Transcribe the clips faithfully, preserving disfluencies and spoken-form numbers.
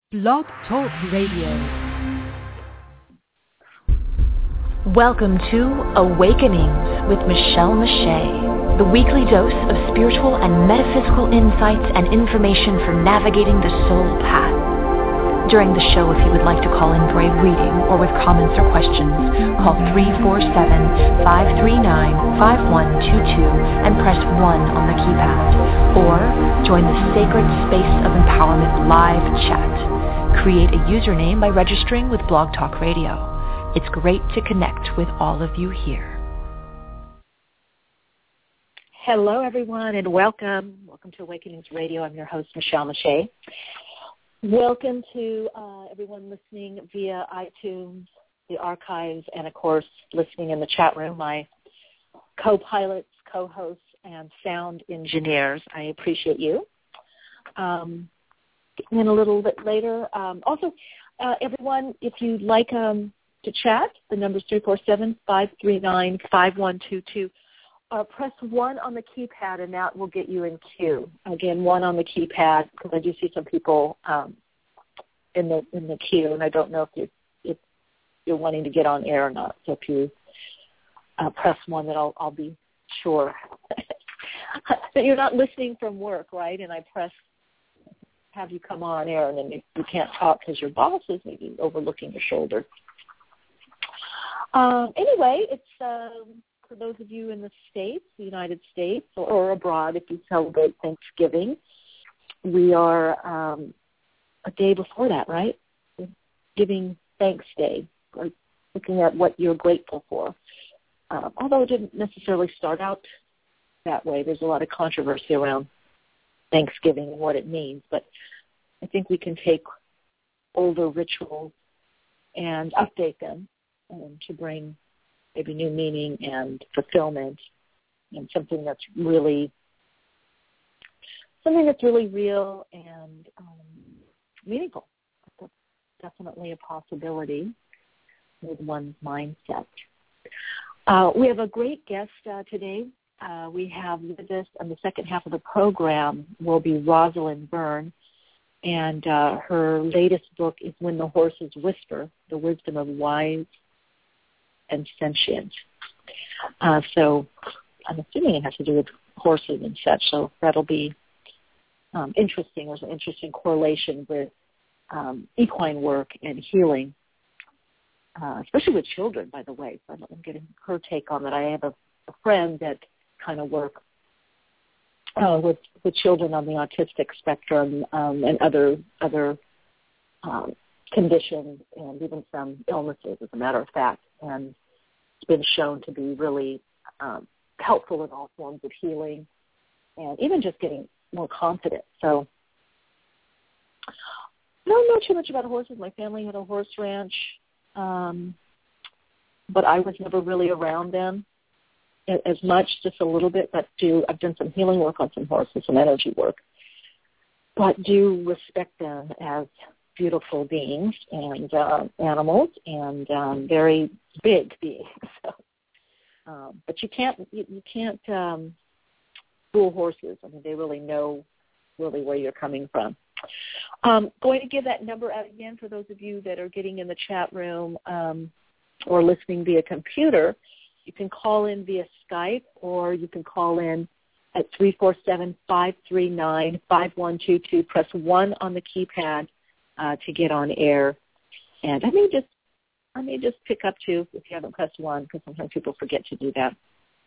Blog Talk Radio. Welcome to Awakenings with Michelle Mache, the weekly dose of spiritual and metaphysical insights and information for navigating the soul path. During the show, if you would like to call in for a reading or with comments or questions, call three four seven, five three nine, five one two two and press one on the keypad, or join the Sacred Space of Empowerment live chat. Create a username by registering with Blog Talk Radio. It's great to connect with all of you here. Hello, everyone, and welcome. Welcome to Awakenings Radio. I'm your host, Michelle Mache. Welcome to uh, everyone listening via iTunes, the archives, and, of course, listening in the chat room, my co-pilots, co-hosts, and sound engineers. I appreciate you. Um, in a little bit later. Um, also, uh, everyone, if you'd like um, to chat, the number is three four seven, five three nine, five one two two. Uh, press one on the keypad, and that will get you in queue. Again, one on the keypad, because I do see some people um, in the in the queue, and I don't know if, you, if you're wanting to get on air or not. So if you uh, press one, then I'll, I'll be sure that you're not listening from work, right? And I press have you come on air, and then you, you can't talk because your boss is maybe overlooking your shoulder. Um, anyway, it's um, for those of you in the States, the United States, or, or abroad if you celebrate Thanksgiving. We are um, a day before that, right? Giving Thanks Day, or looking at what you're grateful for. Um, although it didn't necessarily start out that way. There's a lot of controversy around Thanksgiving and what it means, but I think we can take older rituals and update them um, to bring maybe new meaning and fulfillment, and something that's really something that's really real and um, meaningful. That's definitely a possibility with one's mindset. Uh, we have a great guest uh, today. Uh, we have with us on the second half of the program will be Rosalind Byrne, and uh, her latest book is When the Horses Whisper, The Wisdom of Wise and Sentient. Uh, so I'm assuming it has to do with horses and such, so that'll be um, interesting. There's an interesting correlation with um, equine work and healing, uh, especially with children, by the way. So I'm getting her take on that. I have a, a friend that kind of work uh, with with children on the autistic spectrum um, and other other um, conditions and even some illnesses, as a matter of fact. And it's been shown to be really um, helpful in all forms of healing and even just getting more confident. So I don't know too much about horses. My family had a horse ranch, um, but I was never really around them as much, just a little bit, but do I've done some healing work on some horses, some energy work, but do respect them as beautiful beings and uh, animals and um, very big beings. So, um, but you can't you, you can't um, fool horses. I mean, they really know really where you're coming from. Um, going to give that number out again for those of you that are getting in the chat room um, or listening via computer. You can call in via Skype, or you can call in at three four seven, five three nine, five one two two. Press one on the keypad uh, to get on air. And I may just I may just pick up two if you haven't pressed one, because sometimes people forget to do that.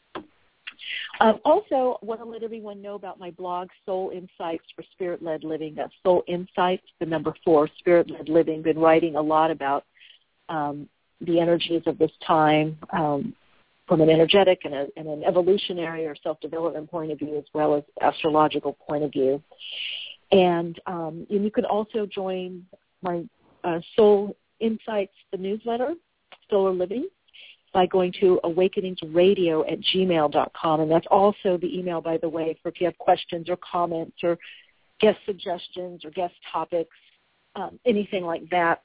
Um, also, I want to let everyone know about my blog, Soul Insights for Spirit-Led Living. That's Soul Insights, the number four, Spirit-Led Living. Been writing a lot about um, the energies of this time, um, from an energetic and, a, and an evolutionary or self-development point of view, as well as astrological point of view. And, um, and you can also join my uh, Soul Insights, the newsletter, Solar Living, by going to awakeningsradio at gmail dot com. And that's also the email, by the way, for if you have questions or comments or guest suggestions or guest topics, um, anything like that.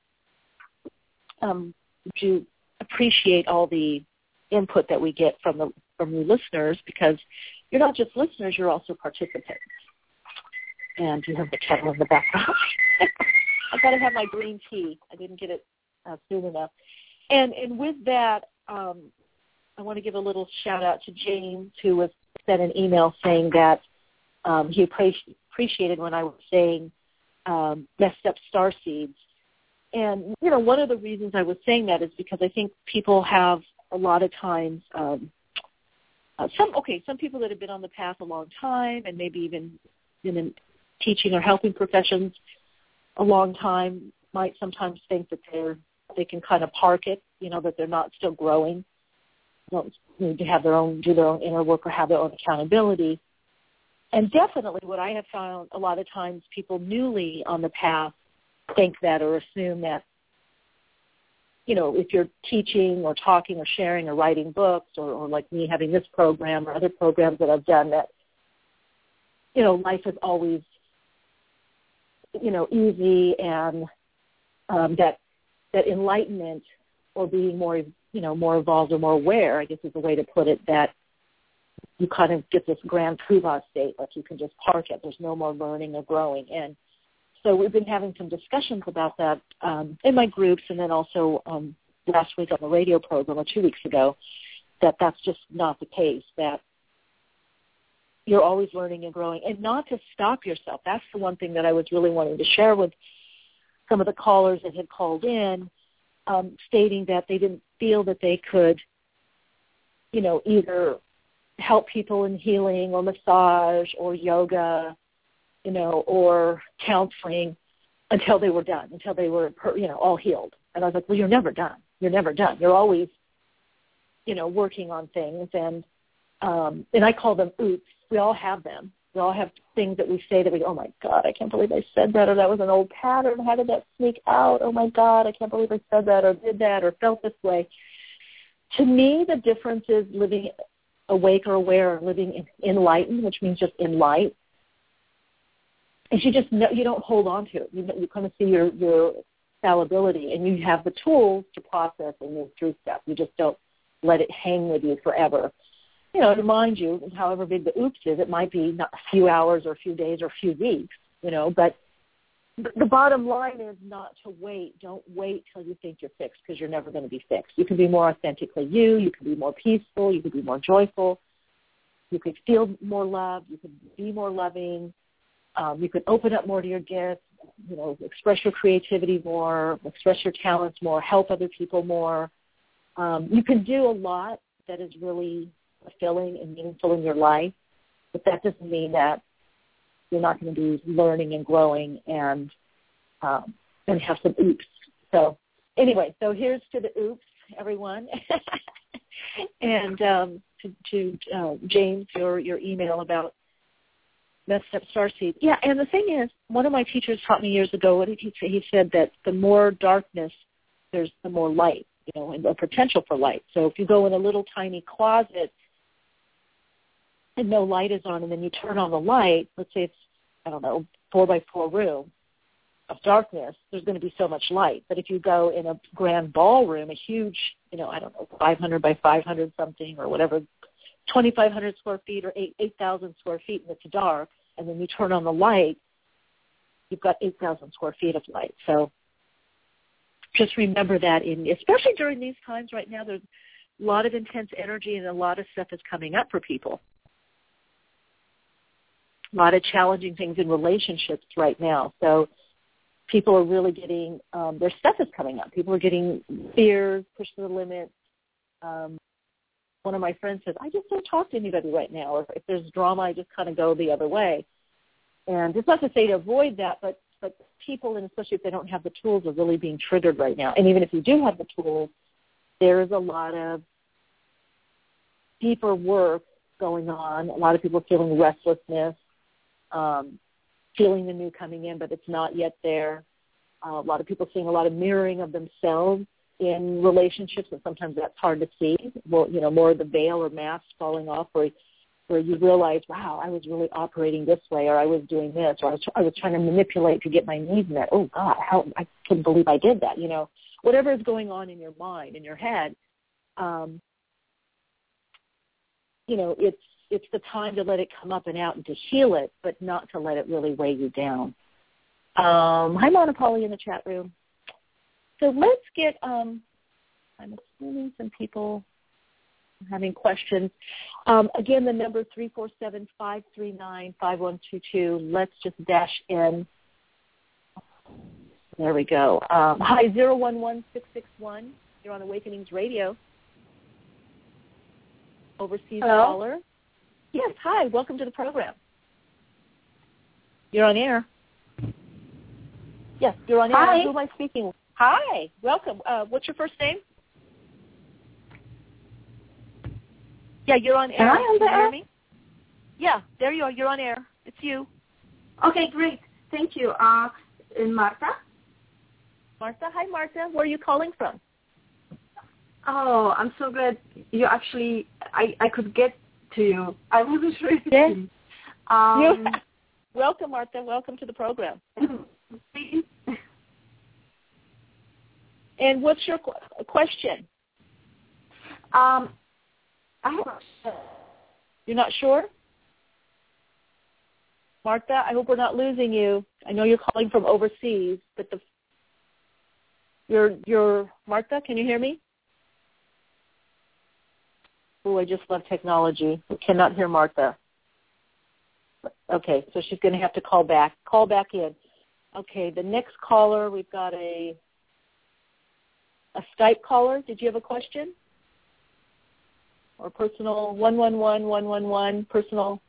Um, do appreciate all the input that we get from the from you listeners, because you're not just listeners, you're also participants. And you have the kettle in the background. I got to have my green tea. I didn't get it uh, soon enough. And and with that, um, I want to give a little shout out to James, who was sent an email saying that um, he appreci- appreciated when I was saying um, messed up star seeds. And, you know, one of the reasons I was saying that is because I think people have a lot of times, um, uh, some, okay, some people that have been on the path a long time and maybe even been in teaching or helping professions a long time might sometimes think that they're, they can kind of park it, you know, that they're not still growing, don't need to have their own, do their own inner work or have their own accountability. And definitely what I have found a lot of times people newly on the path think that or assume that, you know, if you're teaching or talking or sharing or writing books or, or like me having this program or other programs that I've done that, you know, life is always, you know, easy and um, that that enlightenment or being more, you know, more evolved or more aware, I guess is the way to put it, that you kind of get this grand poobah state, like you can just park it. There's no more learning or growing. And so we've been having some discussions about that um, in my groups and then also um, last week on the radio program or two weeks ago, that that's just not the case, that you're always learning and growing and not to stop yourself. That's the one thing that I was really wanting to share with some of the callers that had called in, um, stating that they didn't feel that they could, you know, either help people in healing or massage or yoga, you know, or counseling until they were done, until they were, you know, all healed. And I was like, well, you're never done. You're never done. You're always, you know, working on things. And um, and I call them oops. We all have them. We all have things that we say that we, oh, my God, I can't believe I said that, or that was an old pattern. How did that sneak out? Oh, my God, I can't believe I said that or did that or felt this way. To me, the difference is living awake or aware or living enlightened, which means just in light. And you just know, you don't hold on to it. You, you kind of see your, your fallibility, and you have the tools to process and move through stuff. You just don't let it hang with you forever. You know, to remind you, however big the oops is, it might be not a few hours or a few days or a few weeks, you know, but the bottom line is not to wait. Don't wait till you think you're fixed, because you're never going to be fixed. You can be more authentically you. You can be more peaceful. You can be more joyful. You could feel more love. You could be more loving. Um, you could open up more to your gifts, you know, express your creativity more, express your talents more, help other people more. Um, you can do a lot that is really fulfilling and meaningful in your life, but that doesn't mean that you're not going to be learning and growing and um, and have some oops. So anyway, so here's to the oops, everyone. and um, to, to uh, James, your, your email about messed up starseed. Yeah, and the thing is, one of my teachers taught me years ago, what did he say? He said that the more darkness, there's the more light, you know, and the potential for light. So if you go in a little tiny closet and no light is on, and then you turn on the light, let's say it's, I don't know, four by four room of darkness, there's going to be so much light. But if you go in a grand ballroom, a huge, you know, I don't know, five hundred by five hundred something or whatever, twenty-five hundred square feet or eight thousand square feet, and it's dark, and then you turn on the light, you've got eight thousand square feet of light. So just remember that, in, especially during these times right now, there's a lot of intense energy and a lot of stuff is coming up for people. A lot of challenging things in relationships right now. So people are really getting, um, their stuff is coming up. People are getting fears, pushed to the limit. Um, one of my friends says, I just don't talk to anybody right now. Or if there's drama, I just kind of go the other way. And it's not to say to avoid that, but, but people, and especially if they don't have the tools, are really being triggered right now. And even if you do have the tools, there is a lot of deeper work going on. A lot of people are feeling restlessness, um, feeling the new coming in, but it's not yet there. Uh, a lot of people seeing a lot of mirroring of themselves in relationships, and sometimes that's hard to see. Well, you know, more of the veil or mask falling off, where where you realize, wow, I was really operating this way, or I was doing this, or I was, I was trying to manipulate to get my needs met. Oh God, how I couldn't believe I did that. You know, whatever is going on in your mind, in your head, um, you know, it's it's the time to let it come up and out and to heal it, but not to let it really weigh you down. Um, hi, Monopoly in the chat room. So let's get, um, I'm assuming some people are having questions. Um, again, the number three four seven, five three nine, five one two two. Let's just dash in. There we go. Um, hi, zero one one six six one. You're on Awakenings Radio. Overseas Hello? caller. Yes, hi. Welcome to the program. You're on air. Yes, you're on air. Hi. Who am I speaking with? Hi. Welcome. Uh, what's your first name? Yeah, you're on air. Am I on Can the you hear air? me? Yeah, there you are. You're on air. It's you. Okay, great. Thank you. Uh, Marta? Martha? Hi, Martha. Where are you calling from? Oh, I'm so glad you actually, I, I could get to you. I wasn't sure if Yeah. you. Um, Welcome, Martha. Welcome to the program. And what's your qu- question? um, I have You're not sure? Martha, I hope we're not losing you. I know you're calling from overseas, but the you're you're Martha, can you hear me? Oh, I just love technology. We cannot hear Martha. Okay, so she's going to have to call back. Call back in. Okay, the next caller, we've got a a Skype caller. Did you have a question? Or personal one one one, one one one, personal.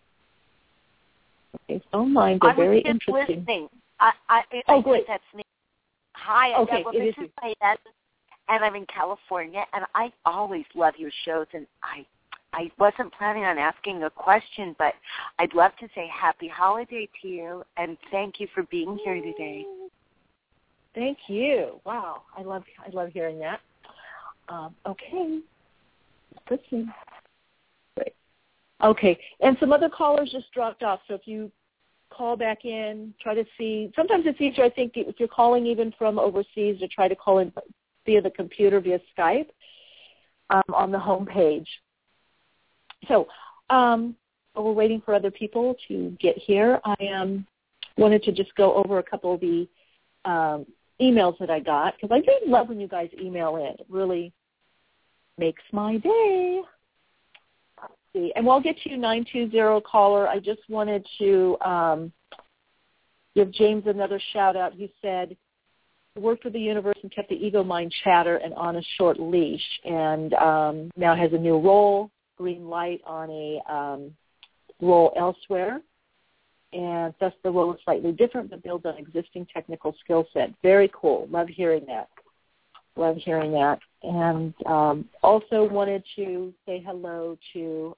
Okay, phone lines are I very was just interesting. listening. I, I, I Oh, think great. that's me. Hi, Okay, well, it this is is Diane, and I'm in California, and I always love your shows, and I I wasn't planning on asking a question, but I'd love to say happy holiday to you, and thank you for being here today. Thank you. Wow, I love I love hearing that. Um, okay, listen. Great. Okay, and some other callers just dropped off. So if you call back in, try to see. Sometimes it's easier, I think, if you're calling even from overseas, to try to call in via the computer, via Skype, um, on the home page. So um, we're waiting for other people to get here. I um, wanted to just go over a couple of the um, emails that I got, because I do love when you guys email in. It really makes my day. Let's see. And we'll get to you, nine two zero caller. I just wanted to um, give James another shout-out. He said, worked with the universe and kept the ego mind chatter and on a short leash, and um, now has a new role, green light on a um, role elsewhere, and thus the role is slightly different but builds on existing technical skill set. Very cool. Love hearing that. Love hearing that. And um, also wanted to say hello to,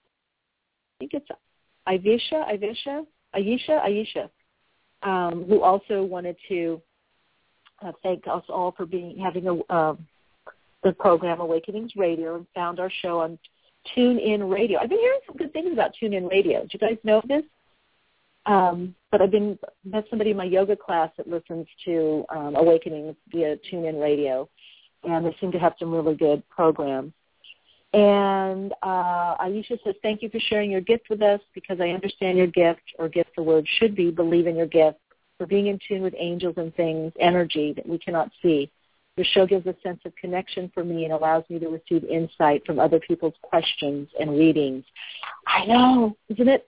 I think it's Ivisha, Ivisha, Ayesha, Ayesha, um, who also wanted to uh, thank us all for being having a um, the program Awakenings Radio, and found our show on TuneIn Radio. I've been hearing some good things about TuneIn Radio. Do you guys know this? Um, but I've been met somebody in my yoga class that listens to um, Awakenings via TuneIn Radio, and they seem to have some really good programs. And uh, Ayesha says, thank you for sharing your gift with us, because I understand your gift, or gift, the word should be, believe in your gift, for being in tune with angels and things, energy that we cannot see. Your show gives a sense of connection for me and allows me to receive insight from other people's questions and readings. I know, isn't it?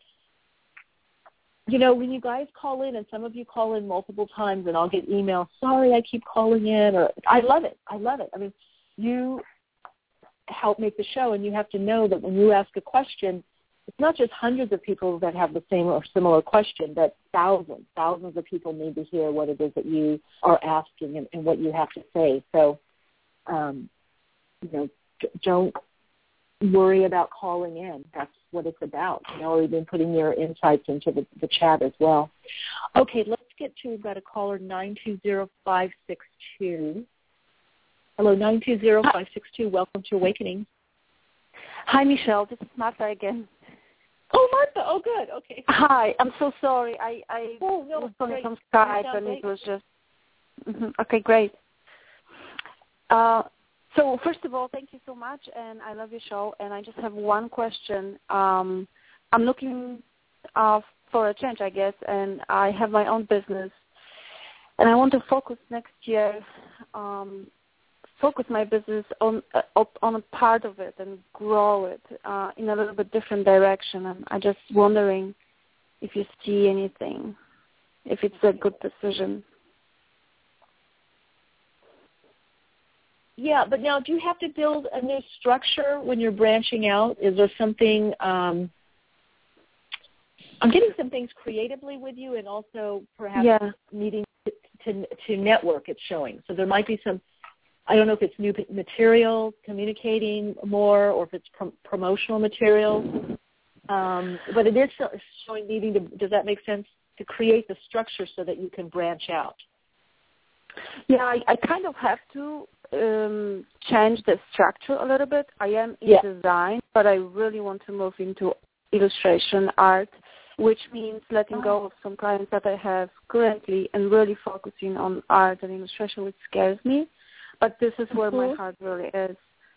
You know, when you guys call in, and some of you call in multiple times, and I'll get emails, sorry, I keep calling in, or I love it. I love it. I mean, you help make the show, and you have to know that when you ask a question, it's not just hundreds of people that have the same or similar question, but thousands, thousands of people need to hear what it is that you are asking and, and what you have to say. So, um, you know, d- don't worry about calling in. That's what it's about. You know, we've been putting your insights into the, the chat as well. Okay, let's get to, we've got a caller, nine two zero, five six two. Hello, nine two zero, five six two. Welcome to Awakening. Hi, Michelle. This is Martha again. Oh, Martha. Oh, good. Okay. Hi. I'm so sorry. I, I oh, no, was calling great. from Skype, and great. it was just... Mm-hmm. Okay, great. Uh, so, first of all, thank you so much, and I love your show. And I just have one question. Um, I'm looking uh, for a change, I guess, and I have my own business. and I want to focus next year, um, focus my business on uh, on a part of it and grow it uh, in a little bit different direction. And I'm just wondering if you see anything, if it's a good decision. Yeah, but now do you have to build a new structure when you're branching out? Is there something, um, I'm getting some things creatively with you and also perhaps yeah. needing to, to, to network, it's showing. So there might be some, I don't know if it's new material, communicating more, or if it's prom- promotional material. Um, but it is showing needing to, does that make sense, to create the structure so that you can branch out? Yeah, I, I kind of have to um, change the structure a little bit. I am in yeah. design, but I really want to move into illustration art, which means letting oh. go of some clients that I have currently and really focusing on art and illustration, which scares me. But this is where mm-hmm. my heart really is.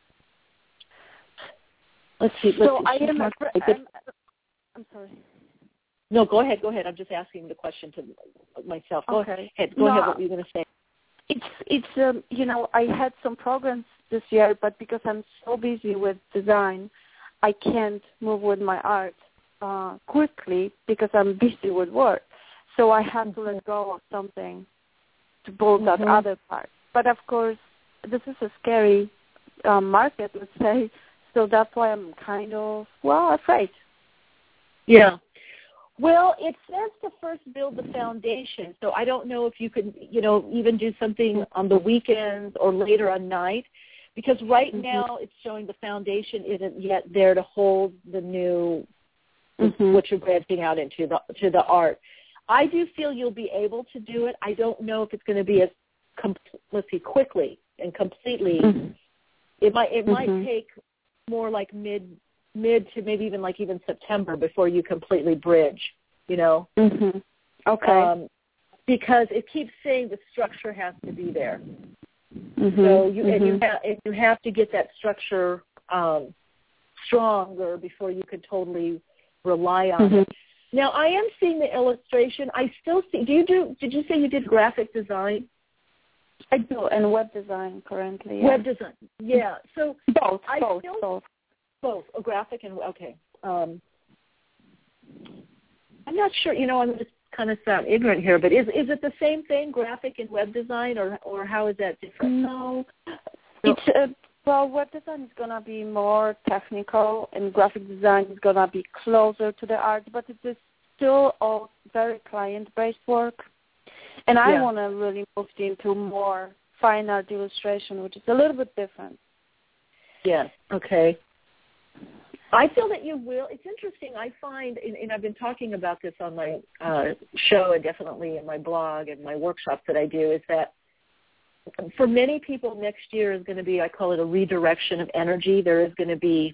Let's see. Let's so see. I am, a, I'm, I'm sorry. No, go ahead. Go ahead. I'm just asking the question to myself. Go okay. ahead. Go no, ahead. What were you going to say? It's it's um, you know, I had some programs this year, but because I'm so busy with design, I can't move with my art uh, quickly because I'm busy with work. So I have to let go of something to build mm-hmm. that other part. But of course, this is a scary uh, market, let's say. So that's why I'm kind of well afraid. Yeah. Well, it says to first build the foundation, so I don't know if you could, you know, even do something on the weekends or later on night, because right mm-hmm. now it's showing the foundation isn't yet there to hold the new, mm-hmm. what you're branching out into, the, to the art. I do feel you'll be able to do it. I don't know if it's going to be as, com- let's see, quickly and completely. Mm-hmm. It might it mm-hmm. might take more like mid mid to maybe even like even September before you completely bridge, you know? Mm-hmm. Okay. Um, because it keeps saying the structure has to be there. Mm-hmm. So you, mm-hmm. and you, ha- and you have to get that structure um, stronger before you could totally rely on mm-hmm. it. Now, I am seeing the illustration. I still see, do you do, did you say you did graphic design? I do, and web design currently. Yeah. Web design, yeah. So both, I both, still, both. Both, a graphic and, okay. Um, I'm not sure, you know, I'm just kind of sound ignorant here, but is is it the same thing, graphic and web design, or or how is that different? No. It's, uh, well, web design is going to be more technical, and graphic design is going to be closer to the art, but it is still all very client-based work. And I yeah. want to really move into more fine art illustration, which is a little bit different. Yes, okay. I feel that you will. It's interesting. I find, and, and I've been talking about this on my uh, show and definitely in my blog and my workshops that I do, is that for many people next year is going to be, I call it a redirection of energy. There is going to be,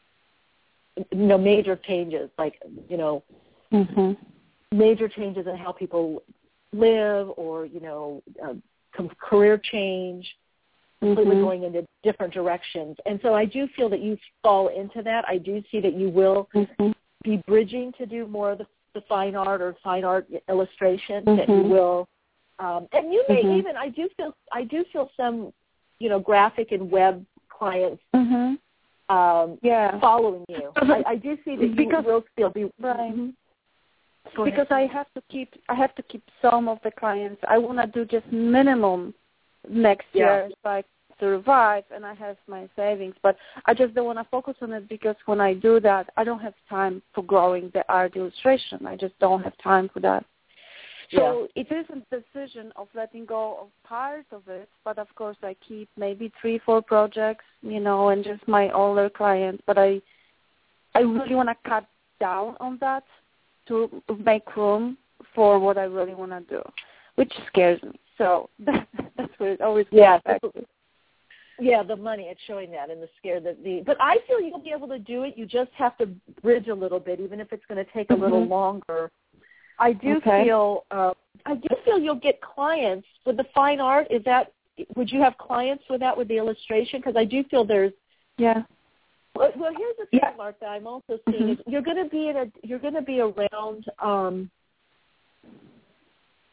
you know, major changes, like, you know, mm-hmm. major changes in how people live or, you know, uh, career change. Completely mm-hmm. going into different directions. And so I do feel that you fall into that. I do see that you will mm-hmm. be bridging to do more of the, the fine art or fine art illustration, mm-hmm. that you will, um, and you may mm-hmm. even, I do feel, I do feel some, you know, graphic and web clients mm-hmm. um, yeah. following you. I, I do see that you because, will still be, right. mm-hmm. because I have to keep, I have to keep some of the clients. I want to do just minimum next yeah. year, so I survive and I have my savings, but I just don't want to focus on it because when I do that, I don't have time for growing the art illustration. I just don't have time for that. So yeah. it is a decision of letting go of part of it, but of course I keep maybe three, four projects, you know, and just my older clients, but I, I really want to cut down on that to make room for what I really want to do, which scares me. So that, that's what it always yeah. back to. Yeah, the money, it's showing that and the scare that the, but I feel you'll be able to do it. You just have to bridge a little bit, even if it's going to take a mm-hmm. little longer. I do okay. feel, uh, I do feel you'll get clients with the fine art. Is that, would you have clients with that, with the illustration? Because I do feel there's, yeah. Well, well here's the thing, yeah. Martha, I'm also seeing mm-hmm. is you're going to be in a, you're going to be around, um,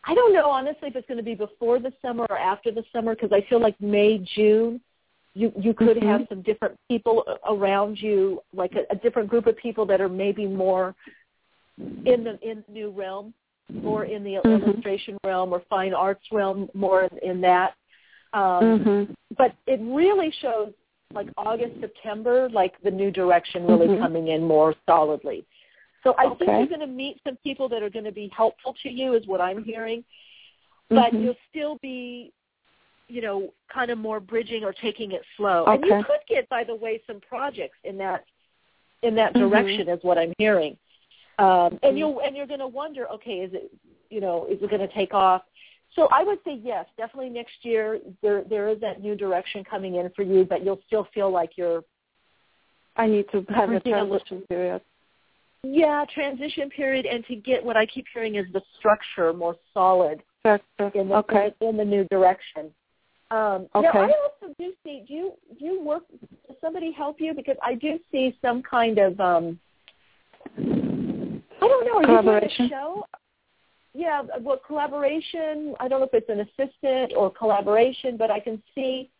I don't know, honestly, if it's going to be before the summer or after the summer, because I feel like May, June, you, you could mm-hmm. have some different people around you, like a, a different group of people that are maybe more in the in the new realm, more in the mm-hmm. illustration realm or fine arts realm, more in, in that. Um, mm-hmm. But it really shows, like August, September, like the new direction really mm-hmm. coming in more solidly. So I okay. think you're going to meet some people that are going to be helpful to you, is what I'm hearing. But mm-hmm. you'll still be, you know, kind of more bridging or taking it slow. Okay. And you could get, by the way, some projects in that in that mm-hmm. direction, is what I'm hearing. Um, mm-hmm. And you'll and you're going to wonder, okay, is it, you know, is it going to take off? So I would say yes, definitely next year there there is that new direction coming in for you, but you'll still feel like you're. I need to have a transition period. Yeah, transition period, and to get what I keep hearing is the structure more solid structure. in the okay. in, in the new direction. Um, okay. Now, I also do see. Do you do you work? Does somebody help you? Because I do see some kind of. Um, I don't know. Are you doing a show? Yeah, well, collaboration. I don't know if it's an assistant or collaboration, but I can see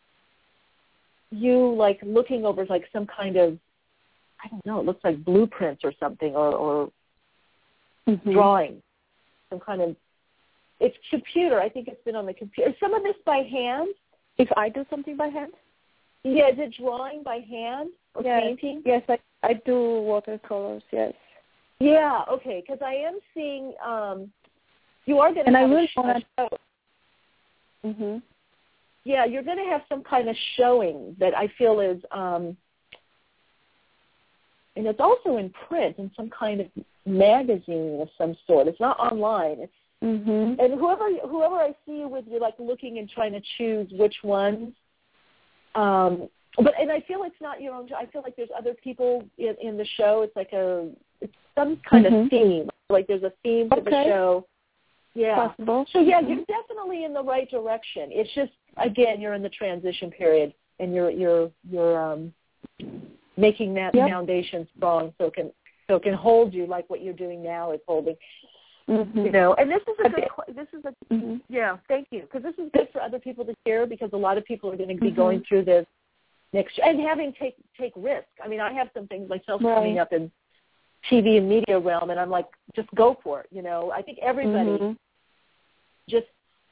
you like looking over like some kind of. I don't know, it looks like blueprints or something, or, or mm-hmm. drawing, some kind of, it's computer. I think it's been on the computer. Is some of this by hand? If I do something by hand? Yeah, is it drawing by hand or yes. painting? Yes, I, I do watercolors, yes. Yeah, okay, because I am seeing, um, you are going to and have I a, will show. want to mm-hmm. Yeah, you're going to have some kind of showing that I feel is, um, and it's also in print in some kind of magazine of some sort. It's not online. It's mm-hmm. and whoever whoever I see you with, you're like looking and trying to choose which ones. Um, but and I feel it's not your own. I feel like there's other people in, in the show. It's like a it's some kind mm-hmm. of theme. Like there's a theme to okay. the show. Yeah. Possible. So yeah, mm-hmm. you're definitely in the right direction. It's just again you're in the transition period, and you're you're you're um. making that yep. foundation strong so it can so it can hold you like what you're doing now is holding. Mm-hmm. You know, and this is a good. This is a mm-hmm. yeah. Thank you, because this is good for other people to hear, because a lot of people are going to be mm-hmm. going through this next year and having take take risk. I mean, I have some things myself right. coming up in T V and media realm, and I'm like, just go for it. You know, I think everybody mm-hmm. just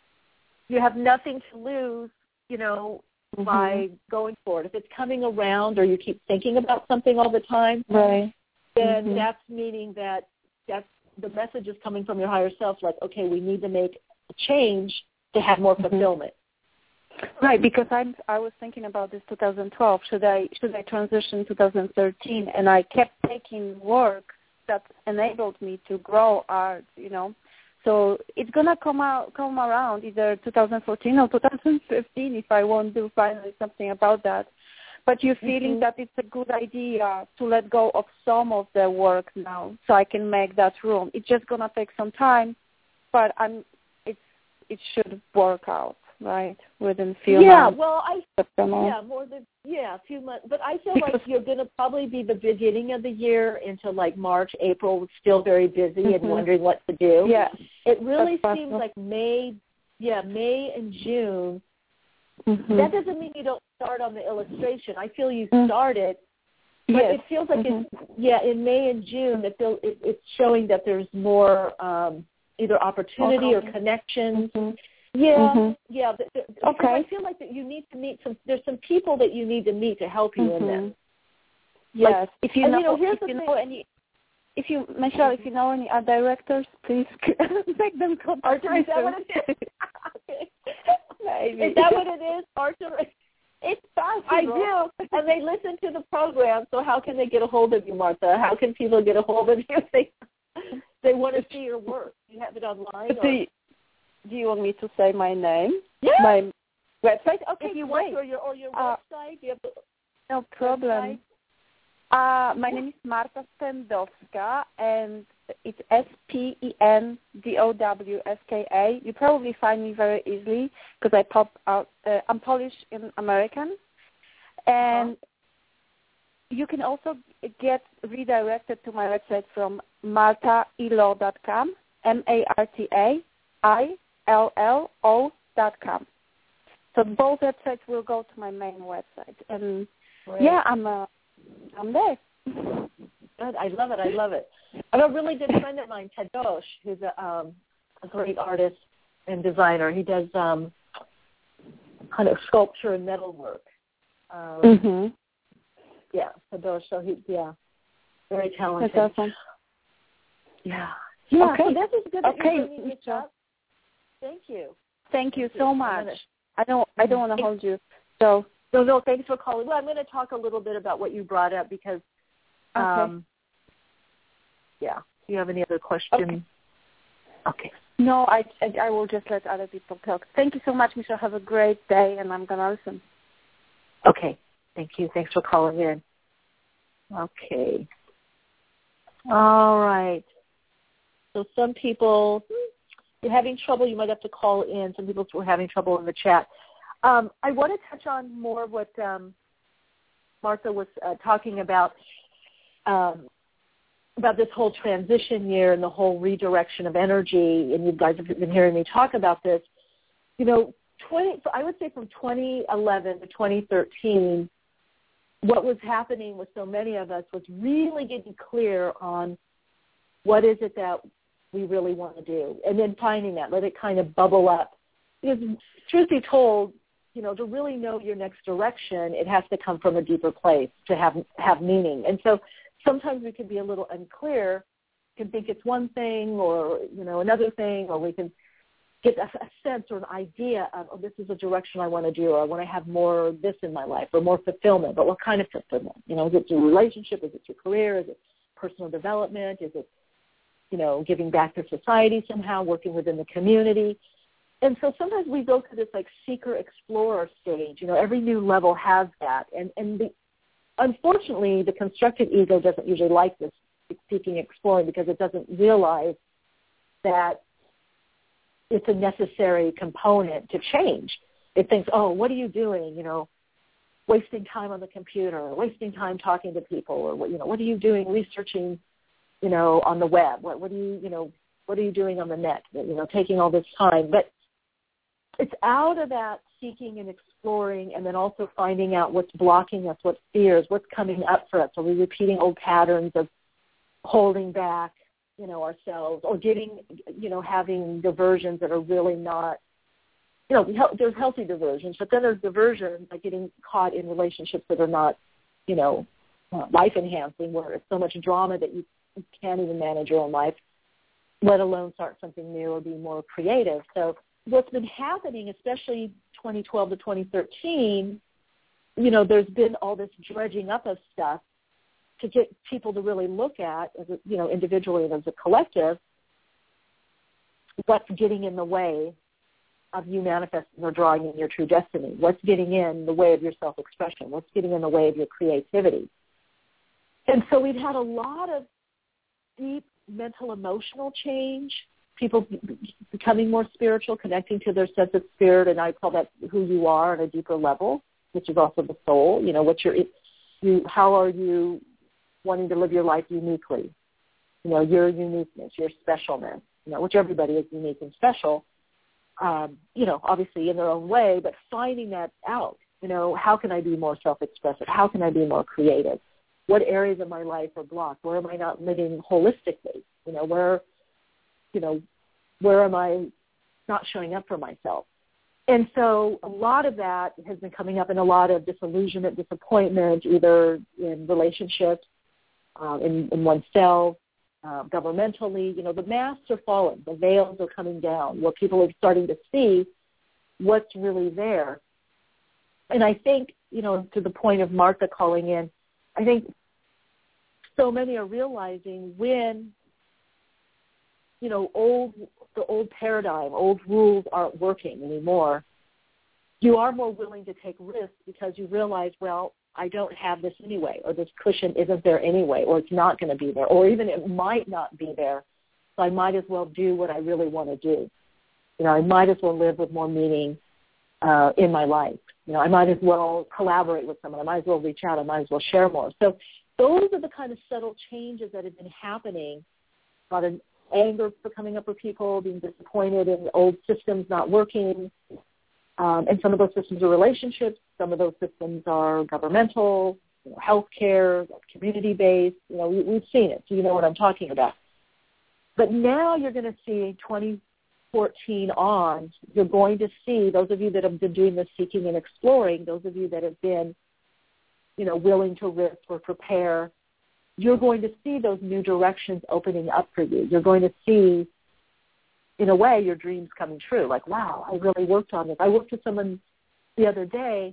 you have nothing to lose. You know. Mm-hmm. By going for it. If it's coming around or you keep thinking about something all the time, right. then mm-hmm. that's meaning that that's, the message is coming from your higher self, like, okay, we need to make a change to have more fulfillment. Mm-hmm. Right, because I'm, I was thinking about this twenty twelve. Should I should I transition twenty thirteen? And I kept taking work that enabled me to grow art, you know. So it's gonna come out, come around either twenty fourteen or twenty fifteen if I want to do finally something about that. But you're feeling mm-hmm. that it's a good idea to let go of some of the work now, so I can make that room. It's just gonna take some time, but I'm. It's it should work out, right, within a few yeah, months. Yeah, well, I September. yeah more than yeah a few months, but I feel because, like you're gonna probably be the beginning of the year into like March, April, still very busy mm-hmm. and wondering what to do. Yeah, it really seems like May, yeah, May and June. Mm-hmm. That doesn't mean you don't start on the illustration. I feel you started, but yes. it feels like mm-hmm. it's, yeah, in May and June, it feel, it, it's showing that there's more um, either opportunity okay. or connections. Mm-hmm. Yeah, mm-hmm. yeah. But, okay. I feel like that you need to meet some. There's some people that you need to meet to help you mm-hmm. in this. Yes, like, if you and, know, you know here's if the you thing. know any. If you, Michelle, if you know any art directors, please make them contact Arthur, me. Is that what it is? Okay. Maybe. Is that what it is, Arthur? It's possible. I do, and they listen to the program. So how can they get a hold of you, Martha? How can people get a hold of you if they they want to see your work? Do you have it online? Do you, do you want me to say my name? Yeah. My website? Okay, if you great. want, or your or your uh, website. Do you have the no problem. Website? Uh, my name is Marta Spendowska, and it's S P E N D O W S K A. You probably find me very easily because I pop out. Uh, I'm Polish and American. And uh-huh. you can also get redirected to my website from marta ilo dot com, M A R T A I L L O dot com. So both websites will go to my main website. And, Great. yeah, I'm uh, I'm there. Good. I love it. I love it. I have a really good friend of mine, Ted Dosh, who's a, um, a great artist and designer. He does um, kind of sculpture and metalwork. Um, mm-hmm. Yeah, Ted Dosh. So he, yeah, very talented. That's awesome. Yeah. Yeah. Okay. So this is good. That okay. You're bringing this up. Thank you. Thank you Thank so you. much. Gonna, I don't. I don't want to hold you. So. No, no. Thanks for calling. Well, I'm going to talk a little bit about what you brought up because. Okay. Um, yeah. Do you have any other questions? Okay. Okay. No, I, I I will just let other people talk. Thank you so much, Michelle. Have a great day, and I'm going to listen. Okay. Thank you. Thanks for calling in. Okay. All right. So some people, you're having trouble. You might have to call in. Some people were having trouble in the chat. Um, I want to touch on more of what um, Martha was uh, talking about, um, about this whole transition year and the whole redirection of energy. And you guys have been hearing me talk about this. You know, twenty. I would say from twenty eleven to twenty thirteen, what was happening with so many of us was really getting clear on what is it that we really want to do, and then finding that, let it kind of bubble up. Because truth be told, you know, to really know your next direction, it has to come from a deeper place to have have meaning. And so sometimes we can be a little unclear, can think it's one thing or, you know, another thing, or we can get a, a sense or an idea of, oh, this is a direction I want to do, or I want to have more of this in my life, or more fulfillment. But what kind of fulfillment? You know, is it your relationship? Is it your career? Is it personal development? Is it, you know, giving back to society somehow, working within the community? And so sometimes we go through this like seeker explorer stage. You know, every new level has that. And, and the, unfortunately, the constructed ego doesn't usually like this seeking exploring because it doesn't realize that it's a necessary component to change. It thinks, oh, what are you doing? You know, wasting time on the computer, or wasting time talking to people, or what, you know, what are you doing researching, you know, on the web? What, what are you, you know, what are you doing on the net? You know, taking all this time. But it's out of that seeking and exploring, and then also finding out what's blocking us, what fears, what's coming up for us. Are we repeating old patterns of holding back, you know, ourselves, or getting, you know, having diversions that are really not, you know, there's healthy diversions, but then there's diversions like getting caught in relationships that are not, you know, uh, life-enhancing, where it's so much drama that you can't even manage your own life, let alone start something new or be more creative. So what's been happening, especially twenty twelve to twenty thirteen, you know, there's been all this dredging up of stuff to get people to really look at, as a, you know, individually and as a collective, what's getting in the way of you manifesting or drawing in your true destiny. What's getting in the way of your self-expression? What's getting in the way of your creativity? And so we've had a lot of deep mental, emotional change, people becoming more spiritual, connecting to their sense of spirit, and I call that who you are on a deeper level, which is also the soul. You know, what's your, you, how are you wanting to live your life uniquely? You know, your uniqueness, your specialness, you know, which everybody is unique and special, um, you know, obviously in their own way, but finding that out, you know, how can I be more self-expressive? How can I be more creative? What areas of my life are blocked? Where am I not living holistically? You know, where, you know, where am I not showing up for myself? And so a lot of that has been coming up in a lot of disillusionment, disappointment, either in relationships, uh, in, in oneself, uh, governmentally. You know, the masks are falling. The veils are coming down, where people are starting to see what's really there. And I think, you know, to the point of Martha calling in, I think so many are realizing when, you know, old the old paradigm, old rules aren't working anymore, you are more willing to take risks because you realize, well, I don't have this anyway, or this cushion isn't there anyway, or it's not going to be there, or even it might not be there, so I might as well do what I really want to do. You know, I might as well live with more meaning uh, in my life. You know, I might as well collaborate with someone. I might as well reach out. I might as well share more. So those are the kind of subtle changes that have been happening about a anger for coming up with people, being disappointed in old systems not working. Um, and some of those systems are relationships. Some of those systems are governmental, you know, healthcare, community-based. You know, we, we've seen it, so you know what I'm talking about. But now you're going to see twenty fourteen on, you're going to see, those of you that have been doing the seeking and exploring, those of you that have been, you know, willing to risk or prepare, you're going to see those new directions opening up for you. You're going to see, in a way, your dreams coming true. Like, wow, I really worked on this. I worked with someone the other day,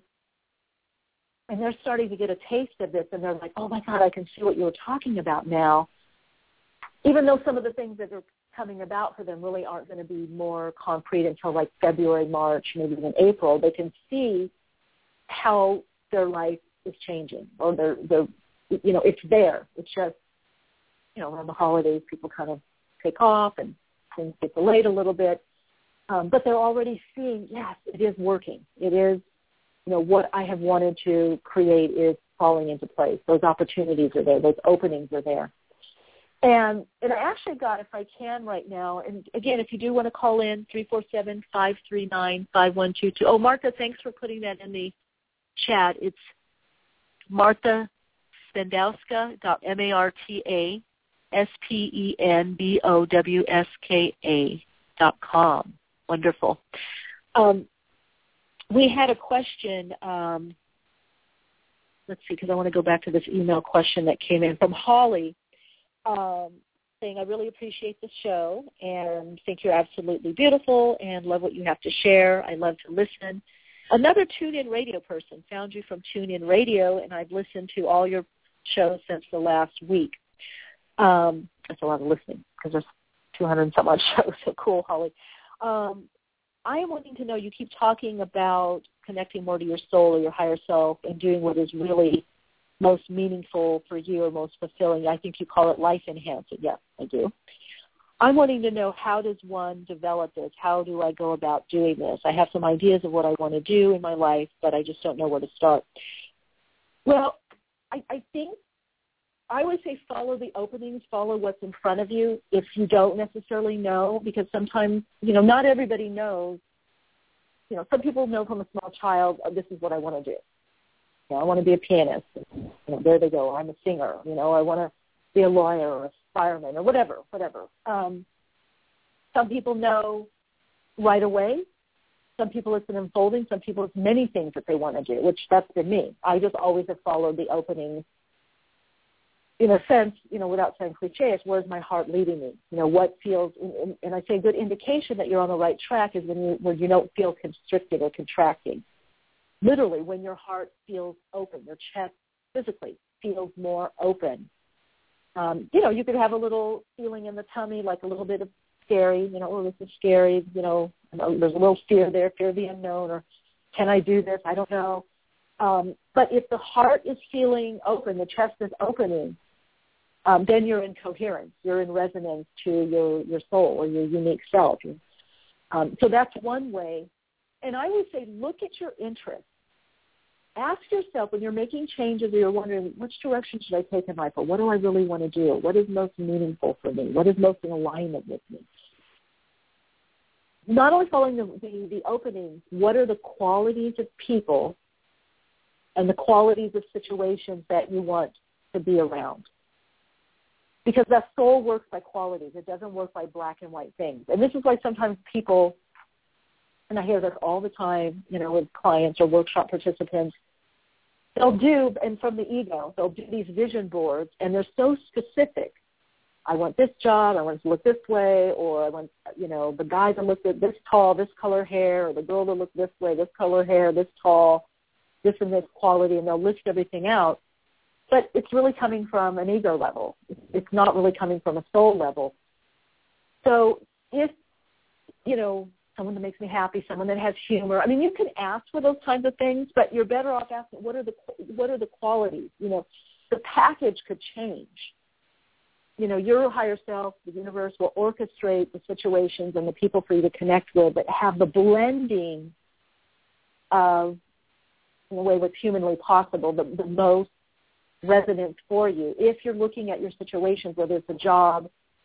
and they're starting to get a taste of this, and they're like, oh, my God, I can see what you were talking about now. Even though some of the things that are coming about for them really aren't going to be more concrete until like February, March, maybe even April, they can see how their life is changing, or they're, they're, you know, it's there. It's just, you know, around the holidays, people kind of take off and things get delayed a little bit. Um, but they're already seeing, yes, it is working. It is, you know, what I have wanted to create is falling into place. Those opportunities are there. Those openings are there. And and I actually got, if I can right now, and again, if you do want to call in, three four seven, five three nine, five one two two. Oh, Martha, thanks for putting that in the chat. It's Martha Spendowska, M A R T A S P E N B O W S K A dot com. Wonderful. Um, we had a question. Um, let's see, because I want to go back to this email question that came in from Holly. Um, saying, I really appreciate the show and think you're absolutely beautiful and love what you have to share. I love to listen. Another TuneIn Radio person found you from TuneIn Radio, and I've listened to all your shows since the last week. Um, that's a lot of listening because there's two hundred and some odd shows, so cool, Holly. Um, I am wanting to know, you keep talking about connecting more to your soul or your higher self and doing what is really most meaningful for you or most fulfilling. I think you call it life enhancing. Yes, I do. I'm wanting to know, how does one develop this? How do I go about doing this? I have some ideas of what I want to do in my life, but I just don't know where to start. Well, I, I think I would say follow the openings, follow what's in front of you if you don't necessarily know, because sometimes, you know, not everybody knows. You know, some people know from a small child, oh, this is what I want to do. You know, I want to be a pianist. You know, there they go. I'm a singer. You know, I want to be a lawyer or a fireman or whatever, whatever. Um, some people know right away. Some people it's an unfolding. Some people it's many things that they want to do, which that's been me. I just always have followed the openings. In a sense, you know, without saying cliche, it's where's my heart leading me? You know, what feels, and, and I say a good indication that you're on the right track is when you, when you don't feel constricted or contracting. Literally, when your heart feels open, your chest physically feels more open. Um, you know, you could have a little feeling in the tummy, like a little bit of scary, you know, oh, this is scary, you know, there's a little fear there, fear of the unknown, or can I do this? I don't know. Um, but if the heart is feeling open, the chest is opening, um, then you're in coherence. You're in resonance to your, your soul or your unique self. Um, so that's one way. And I would say look at your interests. Ask yourself when you're making changes or you're wondering, which direction should I take in life, or what do I really want to do? What is most meaningful for me? What is most in alignment with me? Not only following the, the, the openings, what are the qualities of people and the qualities of situations that you want to be around? Because that soul works by qualities. It doesn't work by black and white things. And this is why sometimes people, and I hear this all the time, you know, with clients or workshop participants, they'll do, and from the ego, they'll do these vision boards, and they're so specific. I want this job, I want it to look this way, or I want, you know, the guy to look at this tall, this color hair, or the girl to look this way, this color hair, this tall, this and this quality, and they'll list everything out. But it's really coming from an ego level. It's not really coming from a soul level. So if, you know, someone that makes me happy, someone that has humor. I mean, you can ask for those kinds of things, but you're better off asking, what are the what are the qualities? You know, the package could change. You know, your higher self, the universe, will orchestrate the situations and the people for you to connect with that have the blending of, in a way what's humanly possible, the, the most resonant for you. If you're looking at your situations, whether it's a job,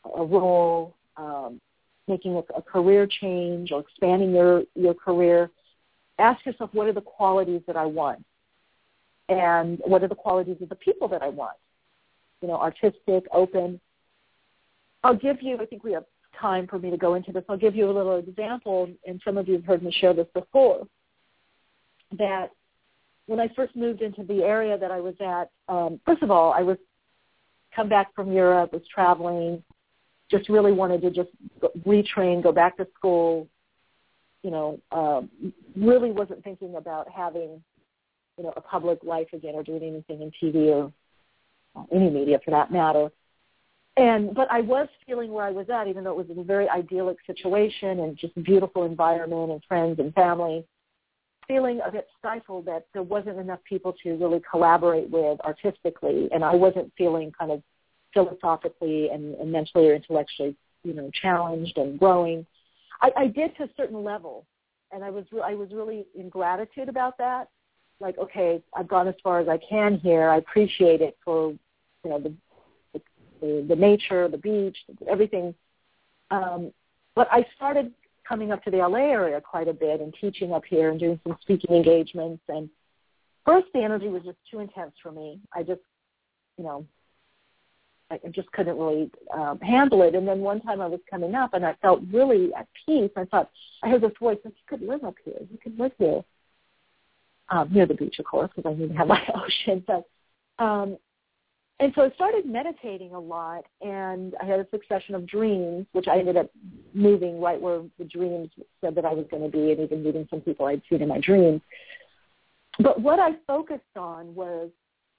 a role, um, making a, a career change or expanding your, your career, ask yourself, what are the qualities that I want? And what are the qualities of the people that I want? You know, artistic, open. I'll give you, I think we have time for me to go into this. I'll give you a little example, and some of you have heard me share this before, that when I first moved into the area that I was at, um, first of all, I was come back from Europe, was traveling, just really wanted to just retrain, go back to school, you know, um, really wasn't thinking about having, you know, a public life again or doing anything in T V or uh, any media for that matter. And but I was feeling where I was at, even though it was a very idyllic situation and just a beautiful environment and friends and family, feeling a bit stifled that there wasn't enough people to really collaborate with artistically, and I wasn't feeling kind of philosophically and, and mentally or intellectually, you know, challenged and growing. I, I did to a certain level, and I was re- I was really in gratitude about that. Like, okay, I've gone as far as I can here. I appreciate it for, you know, the the, the, the nature, the beach, everything. Um, but I started coming up to the L A area quite a bit and teaching up here and doing some speaking engagements. And first, the energy was just too intense for me. I just, you know, I just couldn't really um, handle it. And then one time I was coming up and I felt really at peace. I thought, I heard this voice, you could live up here. You could live here. Um, near the beach, of course, because I need to have my ocean. But, um, and so I started meditating a lot, and I had a succession of dreams, which I ended up moving right where the dreams said that I was going to be, and even meeting some people I'd seen in my dreams. But what I focused on was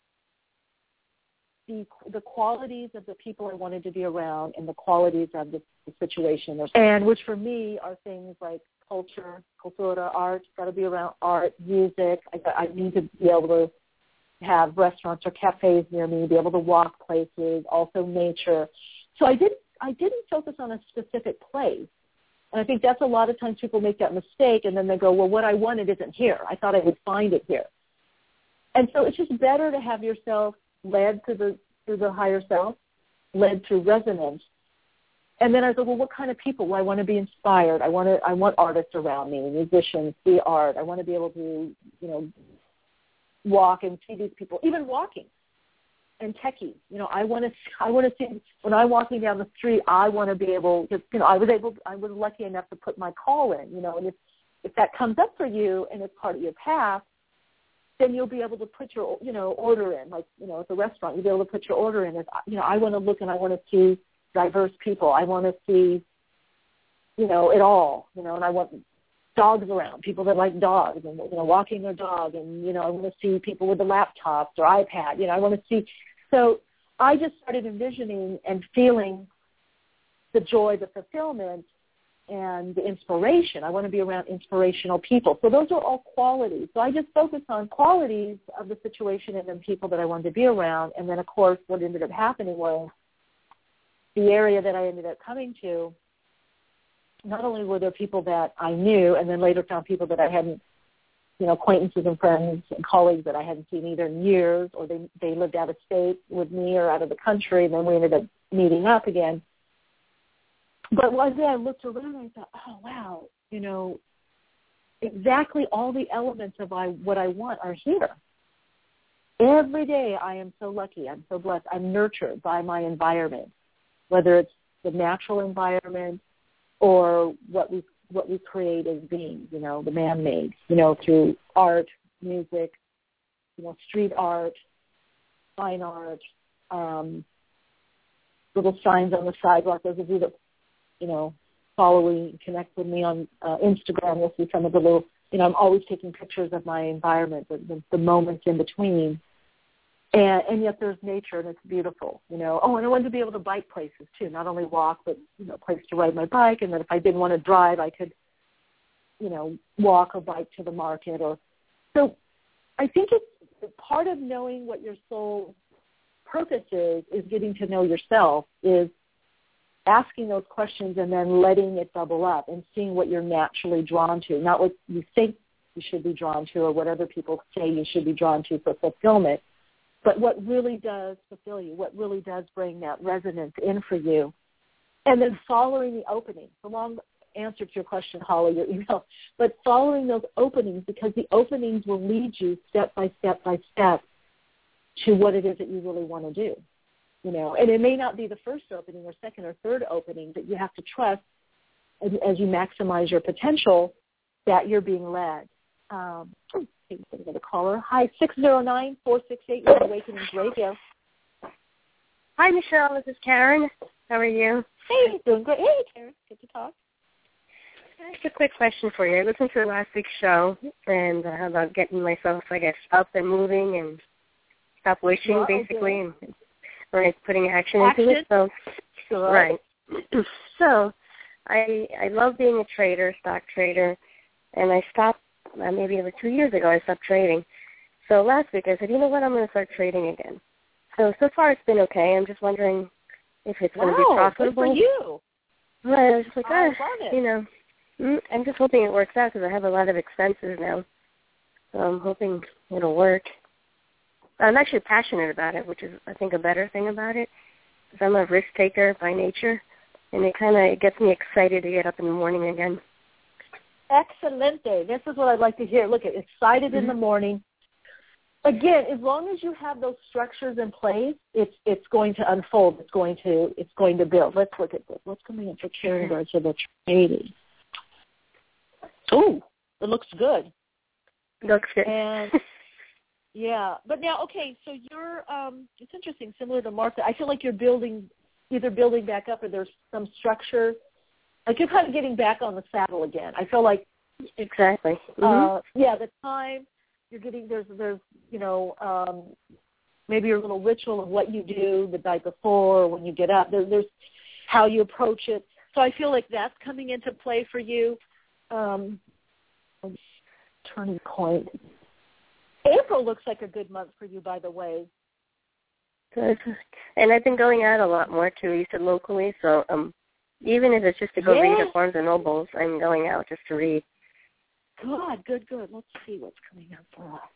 the the qualities of the people I wanted to be around and the qualities of the, the situation, and which for me are things like culture, cultura, art, got to be around art, music. I, I need to be able to have restaurants or cafes near me, be able to walk places, also nature. So I didn't, I didn't focus on a specific place. And I think that's a lot of times people make that mistake, and then they go, well, what I wanted isn't here. I thought I would find it here. And so it's just better to have yourself led to the, through the higher self, led through resonance. And then I thought, well, what kind of people? Well, I want to be inspired. I want to, I want artists around me, musicians, see art. I want to be able to, you know, walk and see these people, even walking. And techies, you know, I want to, I want to see when I'm walking down the street. I want to be able, to, you know, I was able, I was lucky enough to put my call in, you know, and if if that comes up for you and it's part of your path, then you'll be able to put your, you know, order in, like, you know, at the restaurant, you'll be able to put your order in. As, you know, I want to look and I want to see diverse people. I want to see, you know, it all, you know, and I want dogs around, people that like dogs and, you know, walking their dog. And, you know, I want to see people with the laptops or iPad. You know, I want to see. So I just started envisioning and feeling the joy, the fulfillment, and the inspiration. I want to be around inspirational people. So those are all qualities. So I just focused on qualities of the situation and then people that I wanted to be around. And then, of course, what ended up happening was the area that I ended up coming to, not only were there people that I knew and then later found people that I hadn't, you know, acquaintances and friends and colleagues that I hadn't seen either in years, or they, they lived out of state with me or out of the country, and then we ended up meeting up again. But one day I looked around and I thought, oh, wow, you know, exactly all the elements of I, what I want are here. Every day I am so lucky. I'm so blessed. I'm nurtured by my environment, whether it's the natural environment or what we what we create as beings, you know, the man-made, you know, through art, music, you know, street art, fine art, um, little signs on the sidewalk. Those of you that, you know, follow me, connect with me on uh, Instagram, you'll see some of the little, you know, I'm always taking pictures of my environment, the, the, the moments in between. And, and yet there's nature, and it's beautiful, you know. Oh, and I wanted to be able to bike places, too, not only walk, but, you know, a place to ride my bike. And then if I didn't want to drive, I could, you know, walk or bike to the market. Or So I think it's part of knowing what your soul purpose is, is getting to know yourself, is asking those questions and then letting it bubble up and seeing what you're naturally drawn to, not what you think you should be drawn to or what other people say you should be drawn to for fulfillment, but what really does fulfill you, what really does bring that resonance in for you. and then following the opening. The long answer to your question, Holly, your email, but following those openings, because the openings will lead you step by step by step to what it is that you really want to do. You know, and it may not be the first opening or second or third opening, but you have to trust as, as you maximize your potential that you're being led. Um, the caller. Hi, six zero nine, four six eight, you're on Awakenings Radio. Hi, Michelle. This is Karen. How are you? Hey, doing great. Hey, Karen. Good to talk. Just a quick question for you. I listened to last week's show and uh, about getting myself, I guess, up and moving and stop wishing, well, basically, okay. and right, putting action, action into it. So, sure. Right. So, I I love being a trader, stock trader, and I stopped uh, maybe over two years ago. I stopped trading. So last week I said, you know what, I'm going to start trading again. So so far it's been okay. I'm just wondering if it's wow, going to be profitable. Good for you. Right. I was just like, I ah, love it. you know, I'm just hoping it works out because I have a lot of expenses now. So I'm hoping it'll work. I'm actually passionate about it, which is, I think, a better thing about it. Because I'm a risk taker by nature, and it kind of it gets me excited to get up in the morning again. Excelente. This is what I'd like to hear. Look, excited mm-hmm. in the morning. Again, as long as you have those structures in place, it's it's going to unfold. It's going to it's going to build. Let's look at this. What's coming in for Karen in regards to the trading? Oh, it looks good. Looks good. And yeah, but now, okay, so you're, um, it's interesting, similar to Martha. I feel like you're building, either building back up or there's some structure. Like you're kind of getting back on the saddle again. I feel like. Exactly. Mm-hmm. Uh, yeah, the time you're getting, there's, there's you know, um, maybe your little ritual of what you do the night before or when you get up. There, there's how you approach it. So I feel like that's coming into play for you. Um, turning point. April looks like a good month for you, by the way. Good. And I've been going out a lot more, too. You said locally, so um, even if it's just to go yeah. read at Barnes and Nobles, I'm going out just to read. Good, good, good. Let's see what's coming up for us.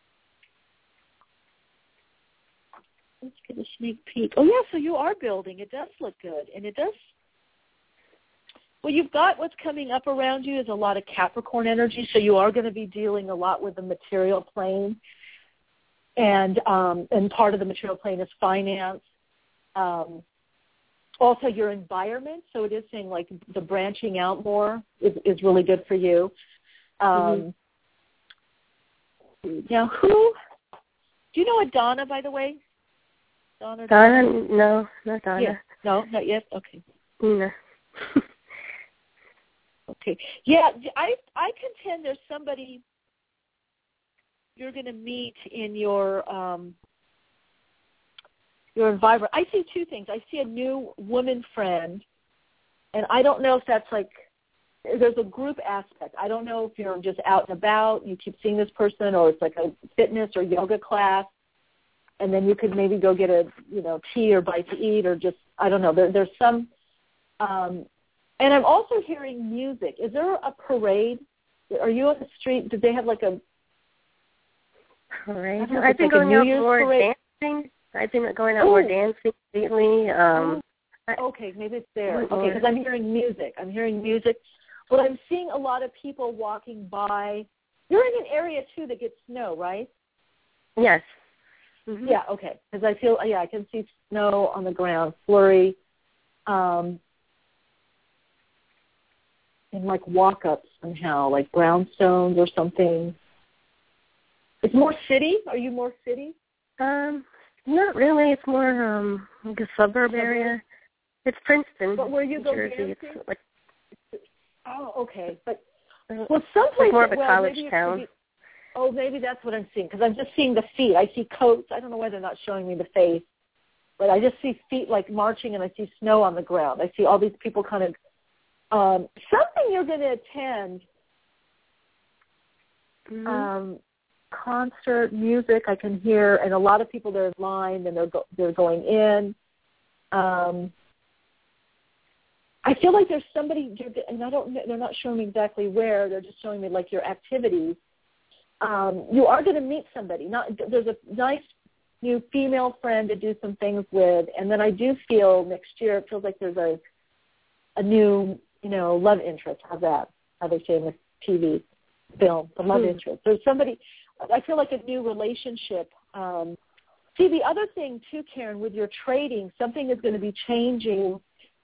Let's get a sneak peek. Oh, yeah, so you are building. It does look good, and it does. Well, you've got what's coming up around you is a lot of Capricorn energy, so you are going to be dealing a lot with the material plane, and um, and part of the material plane is finance. Um, also, your environment, so it is saying like the branching out more is, is really good for you. Um, mm-hmm. Now, who, do you know Adana, by the way? Donna? Donna? No, not Donna. Yeah. No, not yet? Okay. No. Okay. Yeah, I I contend there's somebody you're going to meet in your um, your environment. I see two things. I see a new woman friend, and I don't know if that's like there's a group aspect. I don't know if you're just out and about, you keep seeing this person, or it's like a fitness or yoga class, and then you could maybe go get a you know tea or bite to eat, or just I don't know. There, there's some. Um, And I'm also hearing music. Is there a parade? Are you on the street? Did they have like a parade? I've been like going out more parade? dancing. I've been going out Ooh. more dancing lately. Um, okay, maybe it's there. Okay, because I'm hearing music. I'm hearing music. But I'm seeing a lot of people walking by. You're in an area, too, that gets snow, right? Yes. Mm-hmm. Yeah, okay. Because I feel, yeah, I can see snow on the ground, flurry. Um And like walk-ups somehow, like brownstones or something. It's more city? Are you more city? Um, not really. It's more um like a suburb area. It's Princeton, But where you go Jersey. dancing? It's like, oh, okay. But well, someplace it's more of a well, college maybe town. Be, oh, maybe that's what I'm seeing because I'm just seeing the feet. I see coats. I don't know why they're not showing me the face, but I just see feet like marching, and I see snow on the ground. I see all these people kind of. Um, something you're going to attend, mm-hmm. um, concert, music I can hear, and a lot of people there are lined and they're go- they're going in. Um, I feel like there's somebody, and I don't, they're not showing me exactly where. They're just showing me like your activities. Um, you are going to meet somebody. Not there's a nice new female friend to do some things with, and then I do feel next year it feels like there's a a new, you know, love interest. How's that? How they say in the T V film, the love mm. interest. There's somebody, I feel like a new relationship. Um, see, the other thing, too, Karen, with your trading, something is going to be changing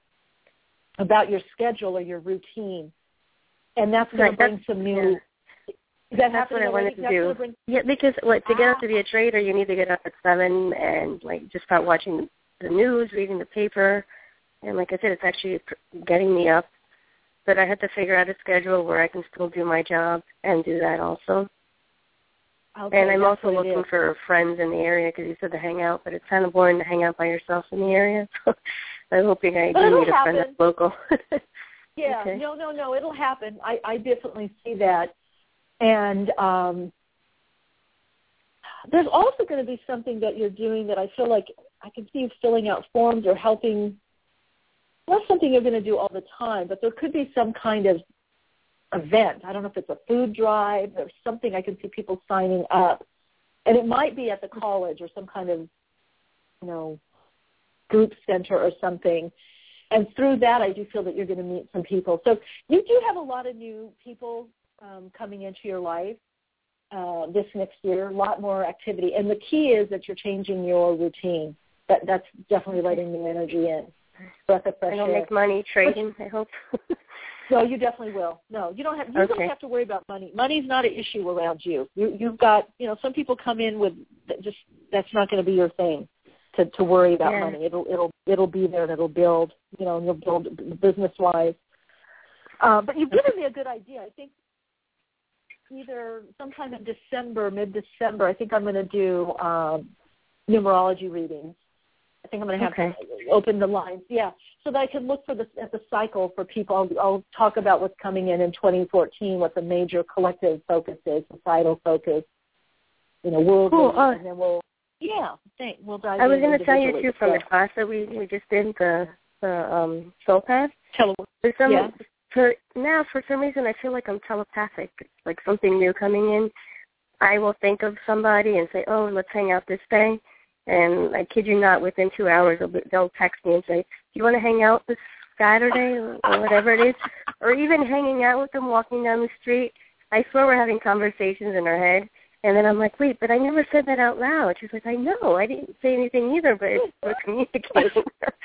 about your schedule or your routine, and that's going right, to bring some new... Yeah. That that's what I wanted to do. Bring... Yeah, because what, to get up to be a trader, you need to get up at seven and like just start watching the news, reading the paper, and like I said, it's actually getting me up. But I had to figure out a schedule where I can still do my job and do that also. Okay, and I'm also looking for friends in the area because you said to hang out, but it's kind of boring to hang out by yourself in the area. So I'm hoping I do meet a friend that's local. Yeah, okay. no, no, no, it'll happen. I, I definitely see that. And um, there's also going to be something that you're doing that I feel like I can see you filling out forms or helping. Not something you're going to do all the time, but there could be some kind of event. I don't know if it's a food drive or something. I can see people signing up. And it might be at the college or some kind of, you know, group center or something. And through that, I do feel that you're going to meet some people. So you do have a lot of new people Um, coming into your life uh, this next year, a lot more activity. And the key is that you're changing your routine. That That's definitely letting the energy in. Breath of fresh I don't air. make money trading, I hope. No, you definitely will. No, you don't have you okay. don't have to worry about money. Money's not an issue around you. you. You've got, you know, some people come in with just, that's not going to be your thing to, to worry about yeah. money. It'll it'll it'll be there and it'll build, you know, and you'll build business-wise. Uh, but you've given me a good idea. I think either sometime in December, mid-December, I think I'm going to do um, numerology readings. I think I'm going to have okay. to open the lines, yeah, so that I can look for the at the cycle for people. I'll, I'll talk about what's coming in in twenty fourteen, what the major collective focus is, societal focus, you know, world, cool. uh, and then we'll, yeah, think we'll dive. I was going to tell you too from so. the class that we we just did the the um, Soul Path. Tele- some, yeah. For now, for some reason, I feel like I'm telepathic. It's like something new coming in. I will think of somebody and say, "Oh, let's hang out this day," and I kid you not, within two hours, they'll, be, they'll text me and say, "Do you want to hang out this Saturday or, or whatever it is?" Or even hanging out with them, walking down the street. I swear we're having conversations in our head, and then I'm like, "Wait, but I never said that out loud." She's like, "I know, I didn't say anything either, but it's, we're communicating."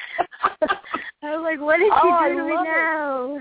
I was like, what did oh, you do to me now?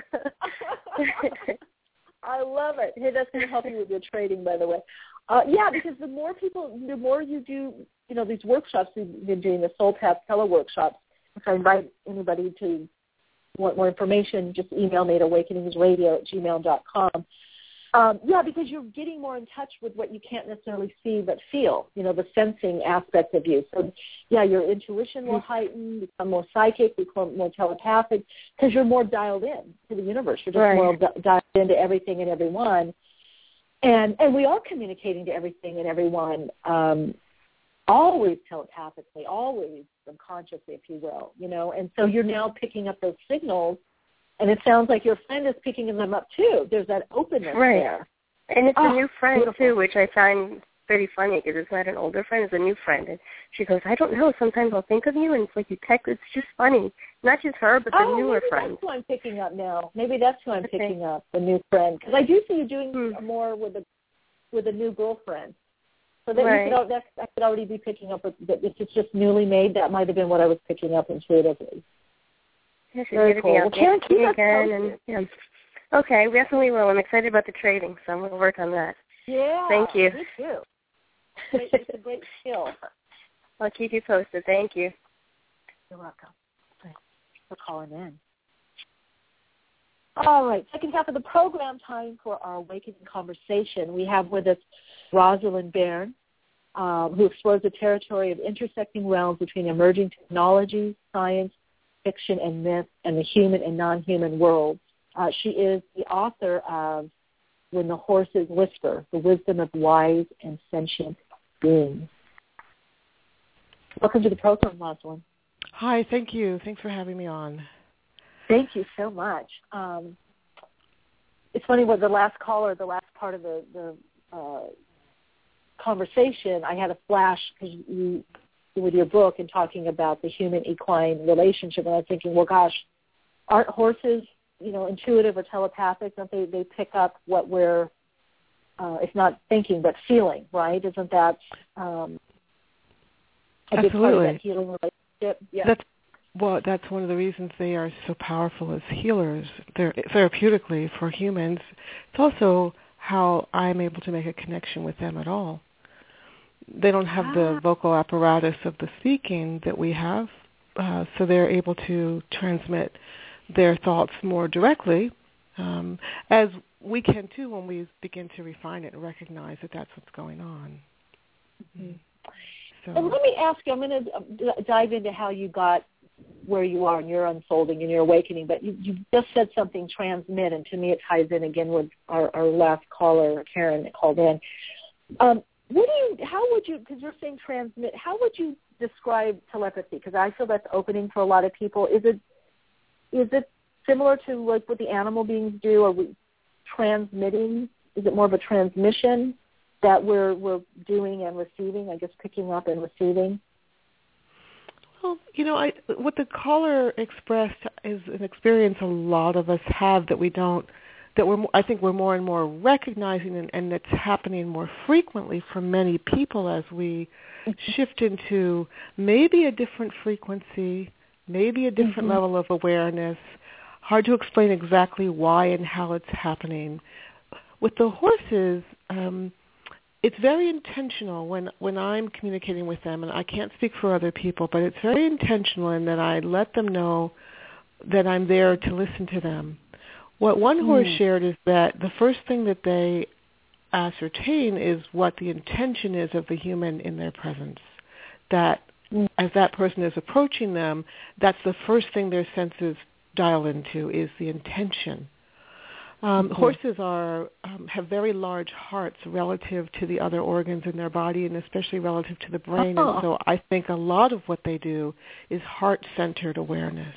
I love it. Hey, that's going to help you with your trading, by the way. Uh, yeah, because the more people, the more you do, you know, these workshops, we've been doing the Soul Path teleworkshops. If I invite anybody to want more information, just email me at awakeningsradio at gmail dot com. Um, yeah, because you're getting more in touch with what you can't necessarily see but feel, you know, the sensing aspect of you. So, yeah, your intuition will heighten, become more psychic, become more telepathic, because you're more dialed in to the universe. You're just right. more di- dialed into everything and everyone. And and we are communicating to everything and everyone, um, always telepathically, always subconsciously, if you will, you know. And so you're now picking up those signals. And it sounds like your friend is picking them up, too. There's that openness right. there. And it's oh, a new friend, beautiful. too, which I find pretty funny because it's not an older friend. It's a new friend. And she goes, I don't know. Sometimes I'll think of you, and it's like you text. It's just funny. Not just her, but the oh, newer maybe friends. That's who I'm picking up now. Maybe that's who I'm okay. picking up, the new friend. Because I do see you doing hmm. more with a with a new girlfriend. So that right. you could, that I could already be picking up. With, if it's just newly made, that might have been what I was picking up intuitively. Yes, Very cool. Well, Karen, keep us again and, yeah. Okay, we definitely will. I'm excited about the trading, so I'm going to work on that. Yeah. Thank you. Me too. It's a great skill. I'll keep you posted. Thank you. You're welcome. Thanks for calling in. All right, second half of the program, time for our Awakening Conversation. We have with us Rosalind Bairn, um, who explores the territory of intersecting realms between emerging technology, science, fiction, and myth, and the human and non-human worlds. Uh, she is the author of When the Horses Whisper, The Wisdom of Wise and Sentient Beings. Welcome to the program, Rosalind. Hi, thank you. Thanks for having me on. Thank you so much. Um, it's funny, with the last caller, the last part of the, the uh, conversation, I had a flash because you, with your book and talking about the human-equine relationship, and I was thinking, well, gosh, aren't horses, you know, intuitive or telepathic? Don't they, they pick up what we're, uh, if not thinking, but feeling, right? Isn't that um, a big part of that healing relationship? Yeah. That's, well, that's one of the reasons they are so powerful as healers. They're therapeutically for humans. It's also how I'm able to make a connection with them at all. They don't have ah. the vocal apparatus of the speaking that we have, uh, so they're able to transmit their thoughts more directly, um, as we can too when we begin to refine it and recognize that that's what's going on. Mm-hmm. So. And let me ask you, I'm going to dive into how you got where you are in your unfolding and your awakening, but you, you just said something, transmit, and to me it ties in again with our, our last caller, Karen, that called in. Um, what do you, how would you, because you're saying transmit, how would you describe telepathy? Because I feel that's opening for a lot of people. Is it is it similar to like what the animal beings do? Are we transmitting? Is it more of a transmission that we're we're doing and receiving? I guess picking up and receiving. Well, you know, I, what the caller expressed is an experience a lot of us have that we don't, that we're, I think we're more and more recognizing, and, and it's happening more frequently for many people as we shift into maybe a different frequency, maybe a different mm-hmm. level of awareness. Hard to explain exactly why and how it's happening. With the horses, um, it's very intentional when, when I'm communicating with them, and I can't speak for other people, but it's very intentional in that I let them know that I'm there to listen to them. What one mm. horse shared is that the first thing that they ascertain is what the intention is of the human in their presence. That mm. as that person is approaching them, that's the first thing their senses dial into is the intention. Um, mm-hmm. Horses are um, have very large hearts relative to the other organs in their body, and especially relative to the brain. Oh. And so I think a lot of what they do is heart-centered awareness.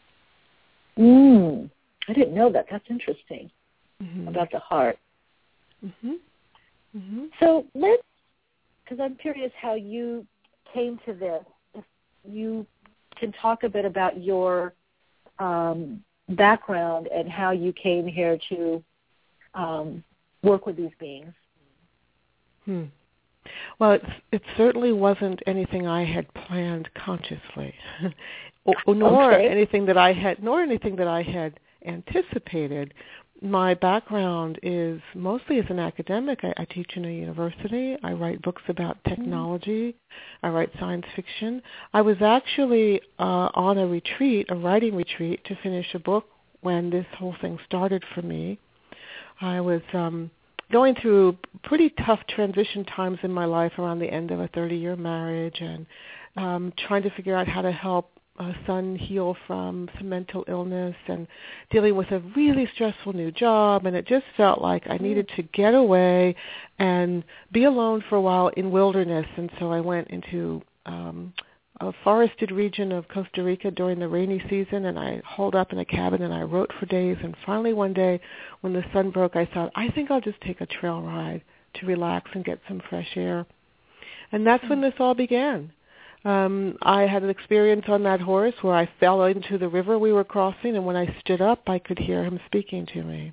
Mm. I didn't know that. That's interesting mm-hmm. about the heart. Mm-hmm. Mm-hmm. So let's, because I'm curious how you came to this. If you can talk a bit about your um, background and how you came here to um, work with these beings. Hmm. Well, it, it certainly wasn't anything I had planned consciously, or, nor okay. anything that I had, nor anything that I had anticipated. My background is mostly as an academic. I, I teach in a university. I write books about technology. Mm-hmm. I write science fiction. I was actually uh, on a retreat, a writing retreat, to finish a book when this whole thing started for me. I was um, going through pretty tough transition times in my life around the end of a thirty-year marriage, and um, trying to figure out how to help a son heal from some mental illness, and dealing with a really stressful new job, and it just felt like I needed to get away and be alone for a while in wilderness. And so I went into um, a forested region of Costa Rica during the rainy season, and I holed up in a cabin and I wrote for days. And finally one day when the sun broke, I thought, I think I'll just take a trail ride to relax and get some fresh air. And that's when this all began. Um, I had an experience on that horse where I fell into the river we were crossing, and when I stood up, I could hear him speaking to me.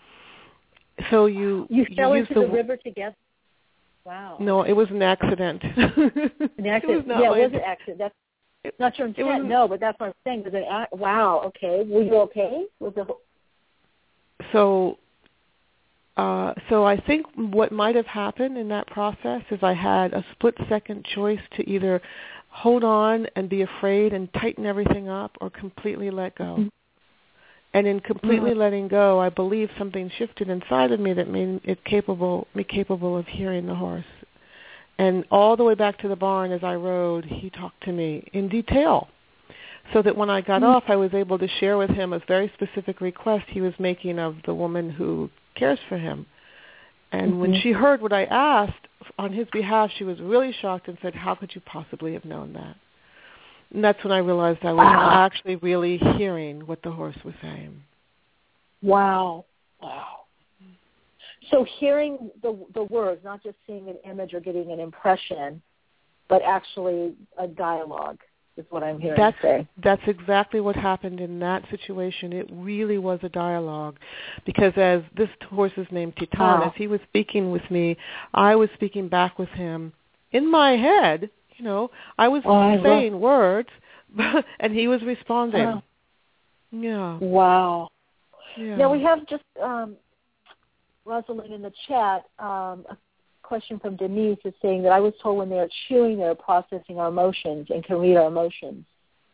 So you you fell you into the, the river together. Wow. No, it was an accident. An accident. It was not yeah, my, it was an accident. That's it, not your intent. No, but that's what I'm saying. Was it? Wow. Okay. Were you okay? Was the so. Uh, so I think what might have happened in that process is I had a split-second choice to either hold on and be afraid and tighten everything up, or completely let go. Mm-hmm. And in completely mm-hmm. letting go, I believe something shifted inside of me that made it capable, me capable of hearing the horse. And all the way back to the barn as I rode, he talked to me in detail, so that when I got mm-hmm. off, I was able to share with him a very specific request he was making of the woman who cares for him. And mm-hmm. when she heard what I asked on his behalf, she was really shocked and said, how could you possibly have known that? And that's when I realized I was wow. actually really hearing what the horse was saying. Wow. Wow. So hearing the the words, not just seeing an image or getting an impression, but actually a dialogue. is what I'm hearing that's, you say. That's exactly what happened in that situation. It really was a dialogue, because as this horse is named Titan, wow. as he was speaking with me, I was speaking back with him in my head. You know, I was oh, saying I words, and he was responding. Uh, yeah. Wow. Yeah. Now we have just um, Rosalind in the chat. Um, a question from Denise is saying that I was told when they are chewing, they're processing our emotions and can read our emotions.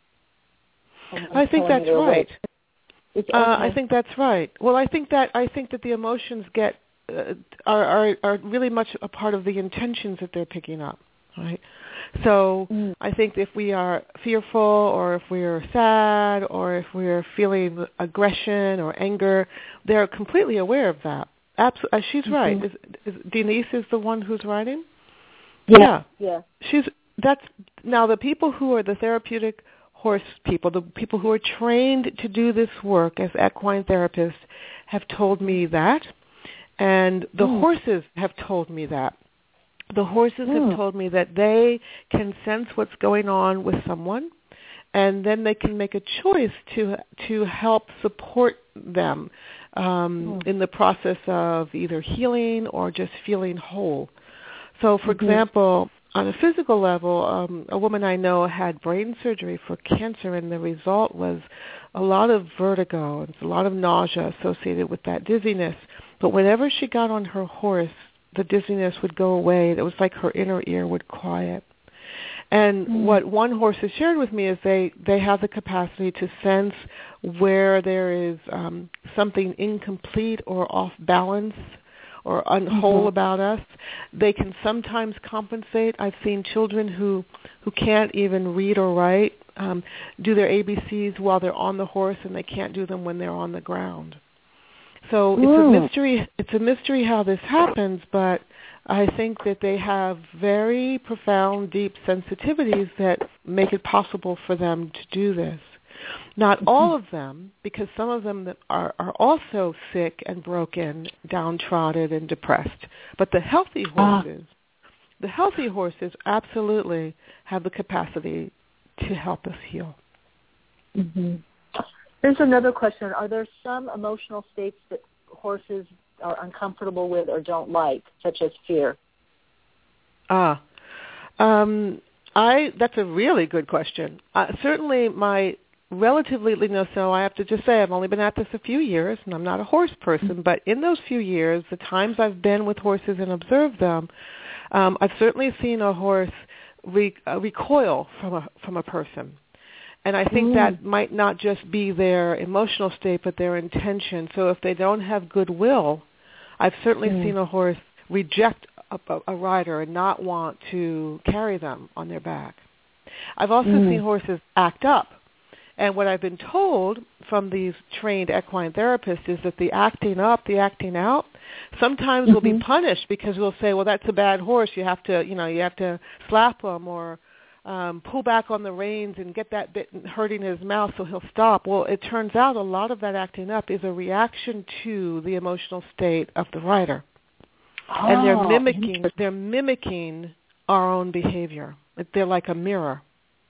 I think that's right. Okay. Uh, I think that's right. Well, I think that I think that the emotions get uh, are, are are really much a part of the intentions that they're picking up, right? So mm. I think if we are fearful, or if we are sad, or if we are feeling aggression or anger, they're completely aware of that. Absolutely, uh, she's mm-hmm. right. Is, is Denise is the one who's writing? Yeah. yeah, yeah. She's that's now the people who are the therapeutic horse people, the people who are trained to do this work as equine therapists, have told me that, and the mm. horses have told me that. The horses mm. have told me that they can sense what's going on with someone, and then they can make a choice to to help support them um, mm. in the process of either healing or just feeling whole. So, for mm-hmm. example, on a physical level, um, a woman I know had brain surgery for cancer, and the result was a lot of vertigo and a lot of nausea associated with that dizziness. But whenever she got on her horse, the dizziness would go away. It was like her inner ear would quiet. And mm. what one horse has shared with me is they, they have the capacity to sense where there is um, something incomplete or off balance or unwhole mm-hmm. about us. They can sometimes compensate. I've seen children who, who can't even read or write um, do their A B Cs while they're on the horse, and they can't do them when they're on the ground. So it's a mystery. It's a mystery how this happens, but I think that they have very profound, deep sensitivities that make it possible for them to do this. Not all of them, because some of them are, are also sick and broken, downtrodden and depressed. But the healthy horses, the healthy horses absolutely have the capacity to help us heal. Mm-hmm. Here's another question. Are there some emotional states that horses are uncomfortable with or don't like, such as fear? Ah, um, I. That's a really good question. Uh, certainly my relatively, you know, so I have to just say I've only been at this a few years, and I'm not a horse person, but in those few years, the times I've been with horses and observed them, um, I've certainly seen a horse re- uh, recoil from a from a person. And I think mm. that might not just be their emotional state, but their intention. So if they don't have goodwill, I've certainly mm. seen a horse reject a, a rider and not want to carry them on their back. I've also mm. seen horses act up. And what I've been told from these trained equine therapists is that the acting up, the acting out, sometimes mm-hmm. will be punished because we'll say, well, that's a bad horse. You have to, you know, you have to slap him or Um, pull back on the reins and get that bit hurting his mouth so he'll stop. Well, it turns out a lot of that acting up is a reaction to the emotional state of the rider. Oh, and they're mimicking they're mimicking our own behavior. They're like a mirror.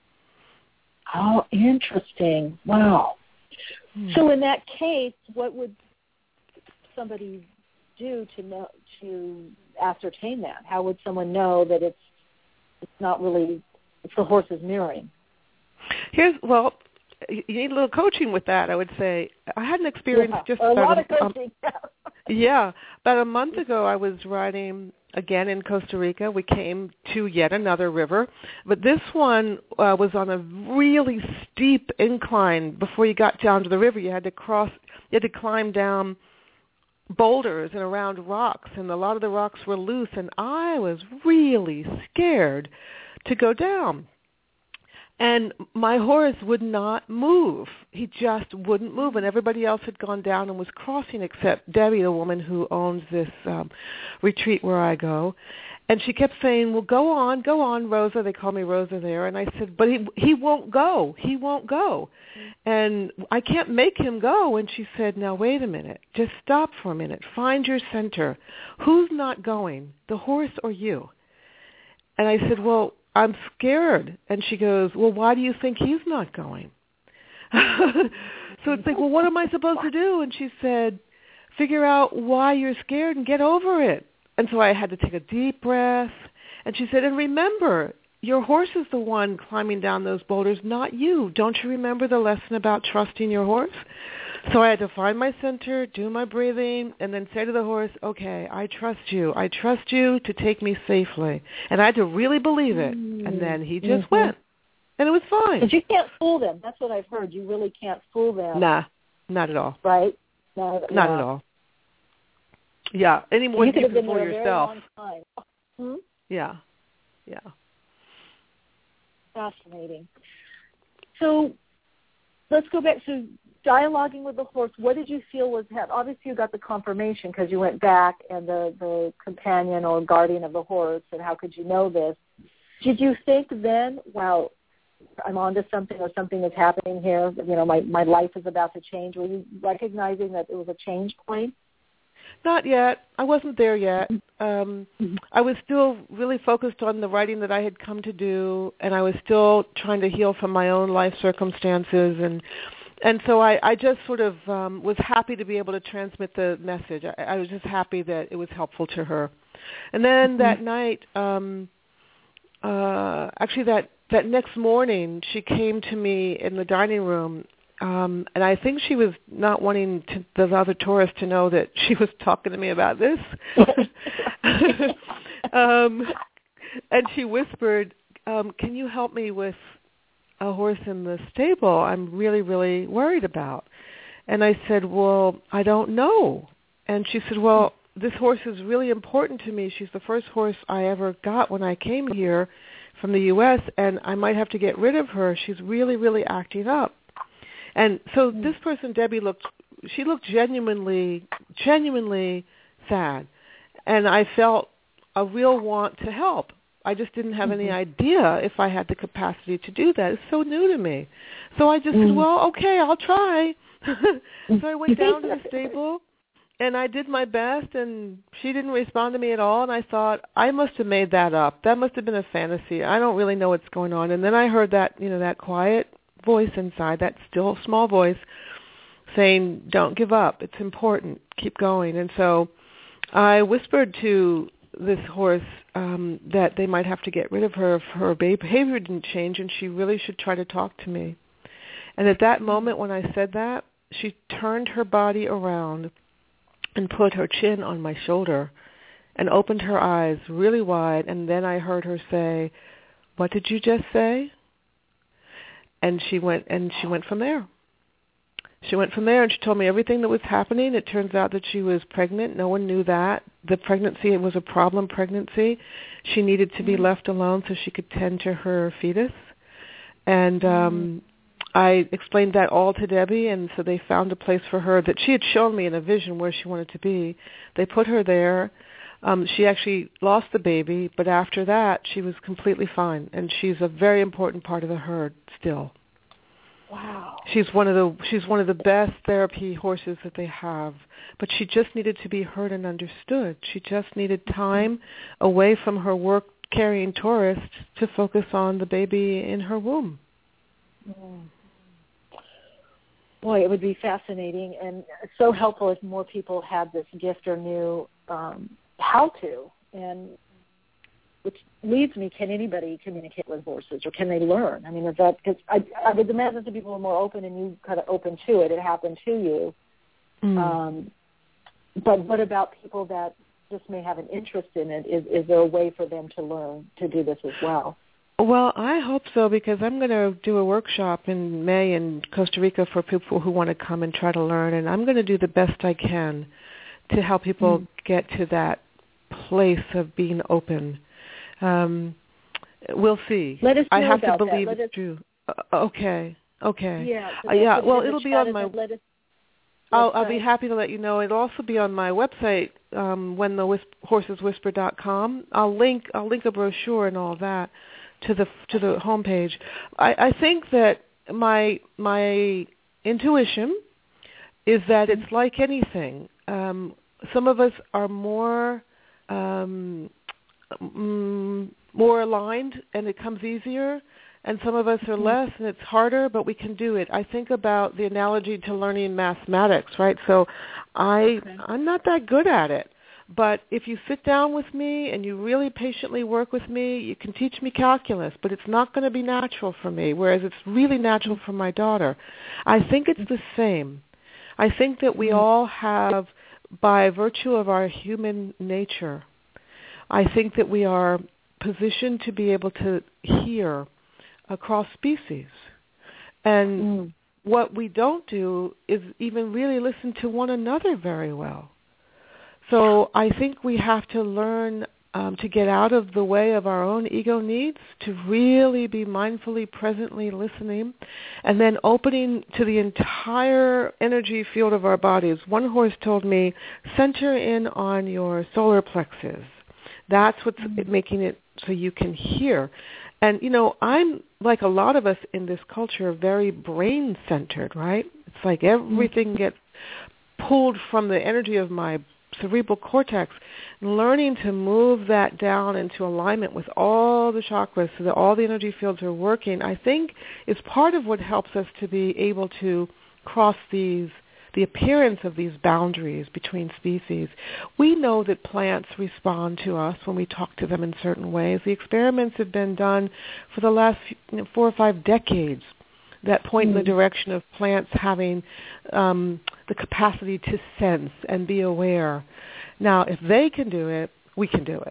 Oh, interesting. Wow. Hmm. So in that case, what would somebody do to know to ascertain that? How would someone know that it's it's not really it's the horse's mirroring? Here's well, you need a little coaching with that. I would say I had an experience yeah, just a about lot a, of coaching. Um, yeah, about a month ago, I was riding again in Costa Rica. We came to yet another river, but this one uh, was on a really steep incline. Before you got down to the river, you had to cross. You had to climb down boulders and around rocks, and a lot of the rocks were loose, and I was really scared to go down. And my horse would not move. He just wouldn't move, and everybody else had gone down and was crossing except Debbie, the woman who owns this um, retreat where I go. And she kept saying, well, go on, go on, Rosa. They call me Rosa there. And I said, but he he won't go. He won't go. And I can't make him go. And she said, now, wait a minute. Just stop for a minute. Find your center. Who's not going, the horse or you? And I said, well, I'm scared. And she goes, well, why do you think he's not going? So it's like, well, what am I supposed to do? And she said, figure out why you're scared and get over it. And so I had to take a deep breath. And she said, and remember, your horse is the one climbing down those boulders, not you. Don't you remember the lesson about trusting your horse? So I had to find my center, do my breathing, and then say to the horse, okay, I trust you. I trust you to take me safely. And I had to really believe it. And then he just mm-hmm. went. And it was fine. But you can't fool them. That's what I've heard. You really can't fool them. Nah, not at all. Right? Not, not yeah. at all. Yeah, any more you than you can fool yourself. A very long time. Hmm? Yeah, yeah. Fascinating. So let's go back to dialoguing with the horse. What did you feel was happening? Obviously, you got the confirmation because you went back and the, the companion or guardian of the horse said, how could you know this? Did you think then, wow, I'm onto something or something is happening here, you know, my, my life is about to change? Were you recognizing that it was a change point? Not yet. I wasn't there yet. Um, I was still really focused on the writing that I had come to do, and I was still trying to heal from my own life circumstances. And and so I, I just sort of um, was happy to be able to transmit the message. I, I was just happy that it was helpful to her. And then mm-hmm. that night, um, uh, actually that, that next morning, she came to me in the dining room. Um, and I think she was not wanting to, the other tourists to know that she was talking to me about this. um, and she whispered, um, can you help me with a horse in the stable I'm really, really worried about? And I said, well, I don't know. And she said, well, this horse is really important to me. She's the first horse I ever got when I came here from the U S, and I might have to get rid of her. She's really, really acting up. And so this person, Debbie, looked, she looked genuinely, genuinely sad. And I felt a real want to help. I just didn't have mm-hmm. any idea if I had the capacity to do that. It's so new to me. So I just mm-hmm. said, well, okay, I'll try. So I went down to the stable, and I did my best, and she didn't respond to me at all. And I thought, I must have made that up. That must have been a fantasy. I don't really know what's going on. And then I heard that, you know, that quiet voice inside, that still small voice saying, don't give up. It's important. Keep going. And so I whispered to this horse um, that they might have to get rid of her if her behavior didn't change, and she really should try to talk to me. And at that moment when I said that, she turned her body around and put her chin on my shoulder and opened her eyes really wide. And then I heard her say, what did you just say? And she went and she went from there. She went from there and she told me everything that was happening. It turns out that she was pregnant. No one knew that. The pregnancy, it was a problem pregnancy. She needed to be left alone so she could tend to her fetus. And um, I explained that all to Debbie, and so they found a place for her that she had shown me in a vision where she wanted to be. They put her there. Um, she actually lost the baby, but after that, she was completely fine, and she's a very important part of the herd still. Wow. She's one of the she's one of the best therapy horses that they have, but she just needed to be heard and understood. She just needed time away from her work carrying tourist to focus on the baby in her womb. Mm. Boy, it would be fascinating and so helpful if more people had this gift or knew um, how to. And which leads me, can anybody communicate with horses, or can they learn? I mean, is that, because I, I would imagine some people are more open, and you kind of open to it. It happened to you. Mm. Um, but what about people that just may have an interest in it? Is, is there a way for them to learn to do this as well? Well, I hope so, because I'm going to do a workshop in May in Costa Rica for people who want to come and try to learn, and I'm going to do the best I can to help people mm. get to that place of being open. Um, we'll see. Let us know I have about to believe that. it's true. Uh, okay. Okay. Yeah. Uh, yeah. Well, it'll be on my. Let us, I'll, I'll be happy to let you know. It'll also be on my website, um, when the whisp- horses whisper dot com. I'll link. I'll link a brochure and all that to the to the homepage. I, I think that my my intuition is that it's like anything. Um, some of us are more. Um, um, more aligned and it comes easier, and some of us are less and it's harder, but we can do it. I think about the analogy to learning mathematics, right? So I, okay. I'm not that good at it. But if you sit down with me and you really patiently work with me, you can teach me calculus, but it's not going to be natural for me, whereas it's really natural for my daughter. I think it's the same. I think that we all have, by virtue of our human nature, I think that we are positioned to be able to hear across species. And mm. what we don't do is even really listen to one another very well. So I think we have to learn um, to get out of the way of our own ego needs, to really be mindfully, presently listening, and then opening to the entire energy field of our bodies. One horse told me, center in on your solar plexus. That's what's mm-hmm. making it so you can hear. And, you know, I'm, like a lot of us in this culture, very brain-centered, right? It's like everything gets pulled from the energy of my cerebral cortex, learning to move that down into alignment with all the chakras so that all the energy fields are working, I think is part of what helps us to be able to cross these, the appearance of these boundaries between species. We know that plants respond to us when we talk to them in certain ways. The experiments have been done for the last you know, four or five decades that point mm. in the direction of plants having um, the capacity to sense and be aware. Now, if they can do it, we can do it.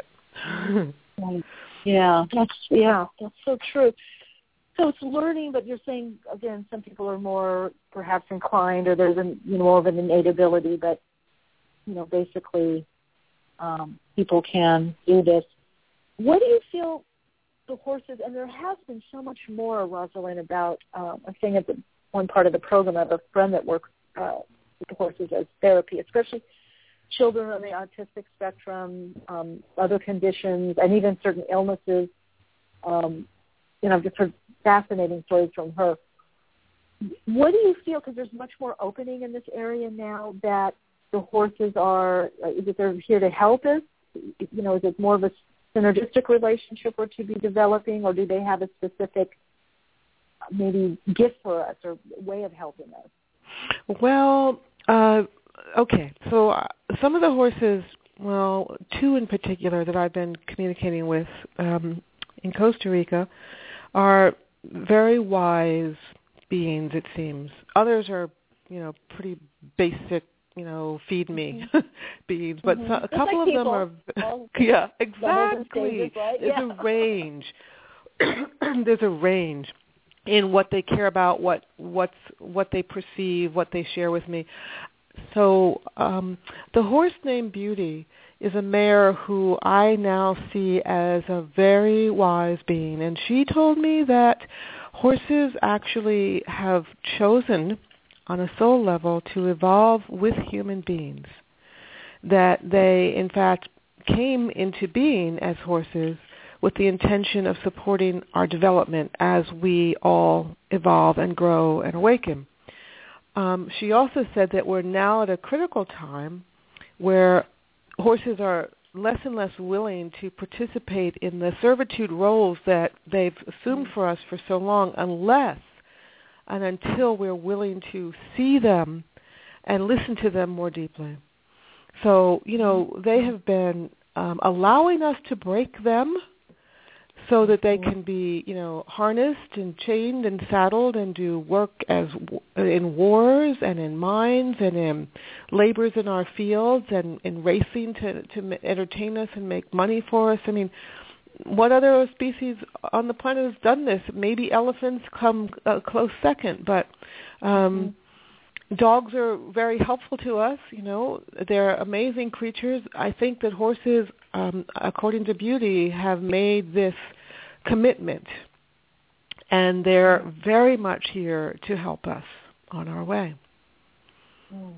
yeah, that's yeah, that's so true. So it's learning, but you're saying again, some people are more perhaps inclined, or there's a, you know, more of an innate ability. But you know, basically, um, people can do this. What do you feel? The horses, and there has been so much more, Rosalind, about um, a thing at the one part of the program. I have a friend that works uh, with the horses as therapy, especially children on the autistic spectrum, um, other conditions, and even certain illnesses. Um, you know, I've just heard fascinating stories from her. What do you feel, because there's much more opening in this area now, that the horses are, is it they're here to help us? You know, is it more of a synergistic relationship we're to be developing, or do they have a specific maybe gift for us or way of helping us? Well, uh, okay. So uh, some of the horses, well, two in particular that I've been communicating with um, in Costa Rica are very wise beings, it seems. Others are, you know, pretty basic, you know, feed me mm-hmm. beings, but mm-hmm. so, a couple like of them are, well, yeah, exactly. Stages, right? There's yeah. a range. There's a range in what they care about, what what's what they perceive, what they share with me. So um, the horse named Beauty is a mare who I now see as a very wise being, and she told me that horses actually have chosen on a soul level to evolve with human beings, that they in fact came into being as horses with the intention of supporting our development as we all evolve and grow and awaken. Um, she also said that we're now at a critical time where horses are less and less willing to participate in the servitude roles that they've assumed for us for so long unless and until we're willing to see them and listen to them more deeply. So, you know, they have been um, allowing us to break them so that they can be, you know, harnessed and chained and saddled and do work as in wars and in mines and in labors in our fields and in racing to, to entertain us and make money for us. I mean, what other species on the planet has done this? Maybe elephants come a close second, but um, mm-hmm. dogs are very helpful to us. You know, they're amazing creatures. I think that horses, um, according to Beauty, have made this commitment, and they're very much here to help us on our way. Mm.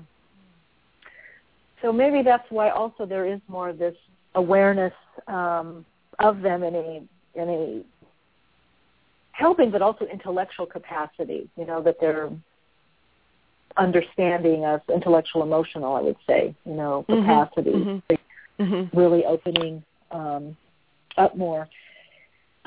So maybe that's why also there is more of this awareness um, of them in a in a helping, but also intellectual capacity. You know, that they're understanding of intellectual, emotional, I would say. You know, capacity, mm-hmm. Mm-hmm. really opening um, up more.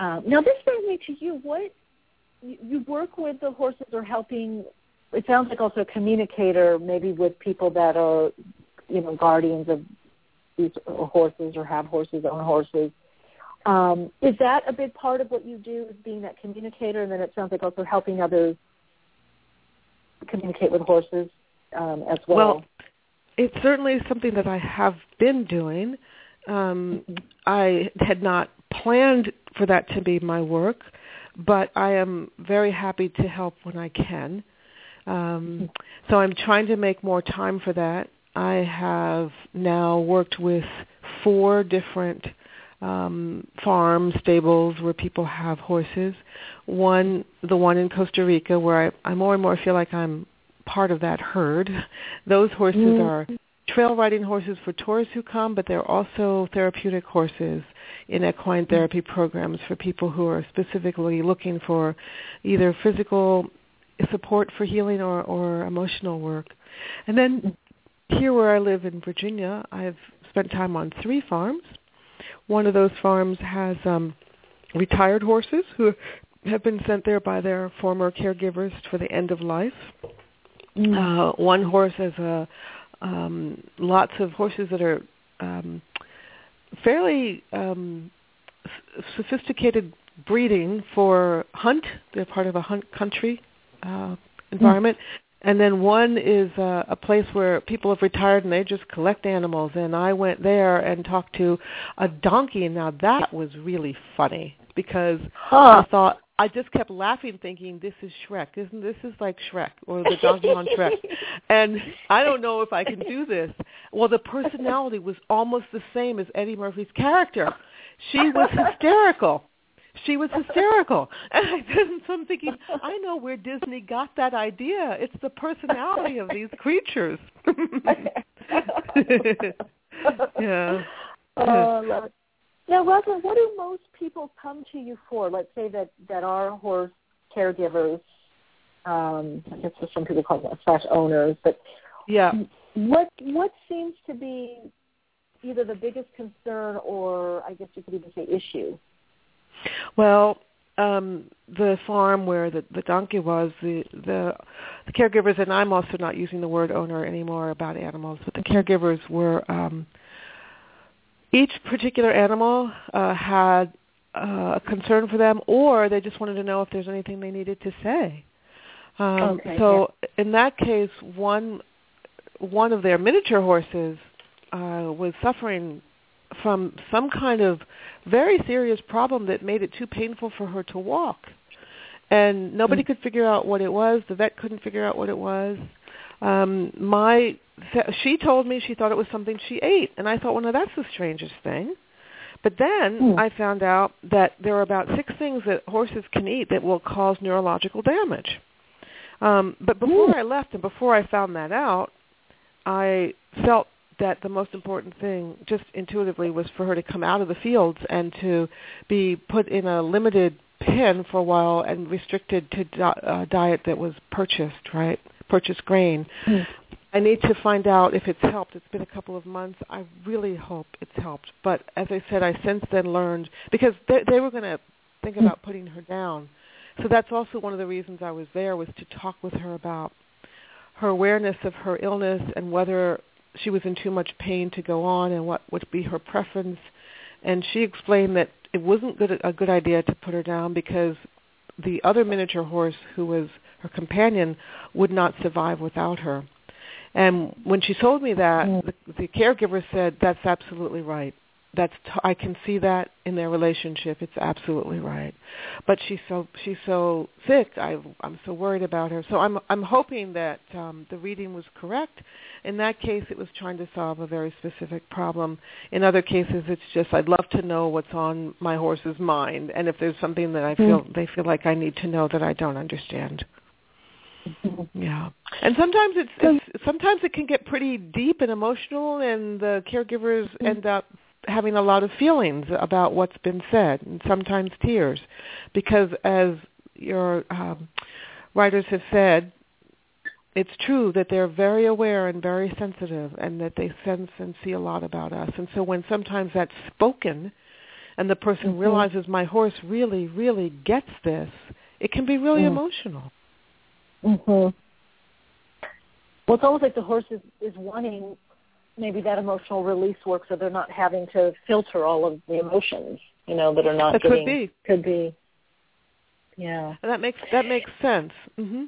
Uh, now, this brings me to you. What you, you work with the horses or helping? It sounds like also a communicator, maybe with people that are, you know, guardians of these horses or have horses, own horses. Um, is that a big part of what you do, is being that communicator? And then it sounds like also helping others communicate with horses um, as well. Well, it's certainly something that I have been doing. Um, mm-hmm. I had not planned for that to be my work, but I am very happy to help when I can. Um, so I'm trying to make more time for that. I have now worked with four different um, farms, stables where people have horses. One, the one in Costa Rica, where I, I more and more feel like I'm part of that herd. Those horses mm-hmm. are trail riding horses for tourists who come, but they're also therapeutic horses in equine therapy programs for people who are specifically looking for either physical support for healing or, or emotional work. And then here where I live in Virginia, I've spent time on three farms. One of those farms has um, retired horses who have been sent there by their former caregivers for the end of life. Mm. Uh, one horse has a, um, lots of horses that are um, fairly um, s- sophisticated breeding for hunt. They're part of a hunt country uh, environment. Mm. And then one is uh, a place where people have retired and they just collect animals. And I went there and talked to a donkey. Now that was really funny because huh. I thought, I just kept laughing thinking, this is Shrek. Isn't this is like Shrek or the donkey on Shrek. And I don't know if I can do this. Well, the personality was almost the same as Eddie Murphy's character. She was hysterical. She was hysterical. And I, so I'm thinking, I know where Disney got that idea. It's the personality of these creatures. yeah. Oh, love it. Now, Rosalind, what do most people come to you for? Let's say that, that are horse caregivers, um, I guess some people call them slash owners, but yeah. what what seems to be either the biggest concern or I guess you could even say issue? Well, um, the farm where the, the donkey was, the, the the caregivers, and I'm also not using the word owner anymore about animals, but the caregivers were, um, each particular animal uh, had uh, a concern for them, or they just wanted to know if there's anything they needed to say. Um, okay, so yeah. in that case, one one of their miniature horses uh, was suffering from some kind of very serious problem that made it too painful for her to walk. And nobody mm-hmm. could figure out what it was. The vet couldn't figure out what it was. Um, my, she told me she thought it was something she ate. And I thought, well, no, that's the strangest thing. But then mm. I found out that there are about six things that horses can eat that will cause neurological damage. Um, but before mm. I left and before I found that out, I felt that the most important thing, just intuitively, was for her to come out of the fields and to be put in a limited pen for a while and restricted to di- uh, diet that was purchased, right, purchased grain. Mm. I need to find out if it's helped. It's been a couple of months. I really hope it's helped. But as I said, I since then learned, because they, they were going to think about putting her down. So that's also one of the reasons I was there, was to talk with her about her awareness of her illness and whether she was in too much pain to go on and what would be her preference. And she explained that it wasn't good, a good idea to put her down because the other miniature horse, who was her companion, would not survive without her. And when she told me that, mm. the, the caregiver said, that's absolutely right. That's t- I can see that in their relationship. It's absolutely right. But she's so she's so sick. I, I'm so worried about her. So I'm I'm hoping that um, the reading was correct. In that case, it was trying to solve a very specific problem. In other cases, it's just I'd love to know what's on my horse's mind, and if there's something that I feel mm. they feel like I need to know that I don't understand. Yeah, and sometimes it's, it's sometimes it can get pretty deep and emotional, and the caregivers mm. end up having a lot of feelings about what's been said, and sometimes tears, because as your um, writers have said, it's true that they're very aware and very sensitive, and that they sense and see a lot about us. And so when sometimes that's spoken, and the person mm-hmm. realizes my horse really, really gets this, it can be really mm-hmm. emotional. Mm-hmm. Well, it's almost like the horse is, is wanting maybe that emotional release work, so they're not having to filter all of the emotions, you know, that are not that getting, could be. Could be. Yeah. And that makes that makes sense. Mm-hmm.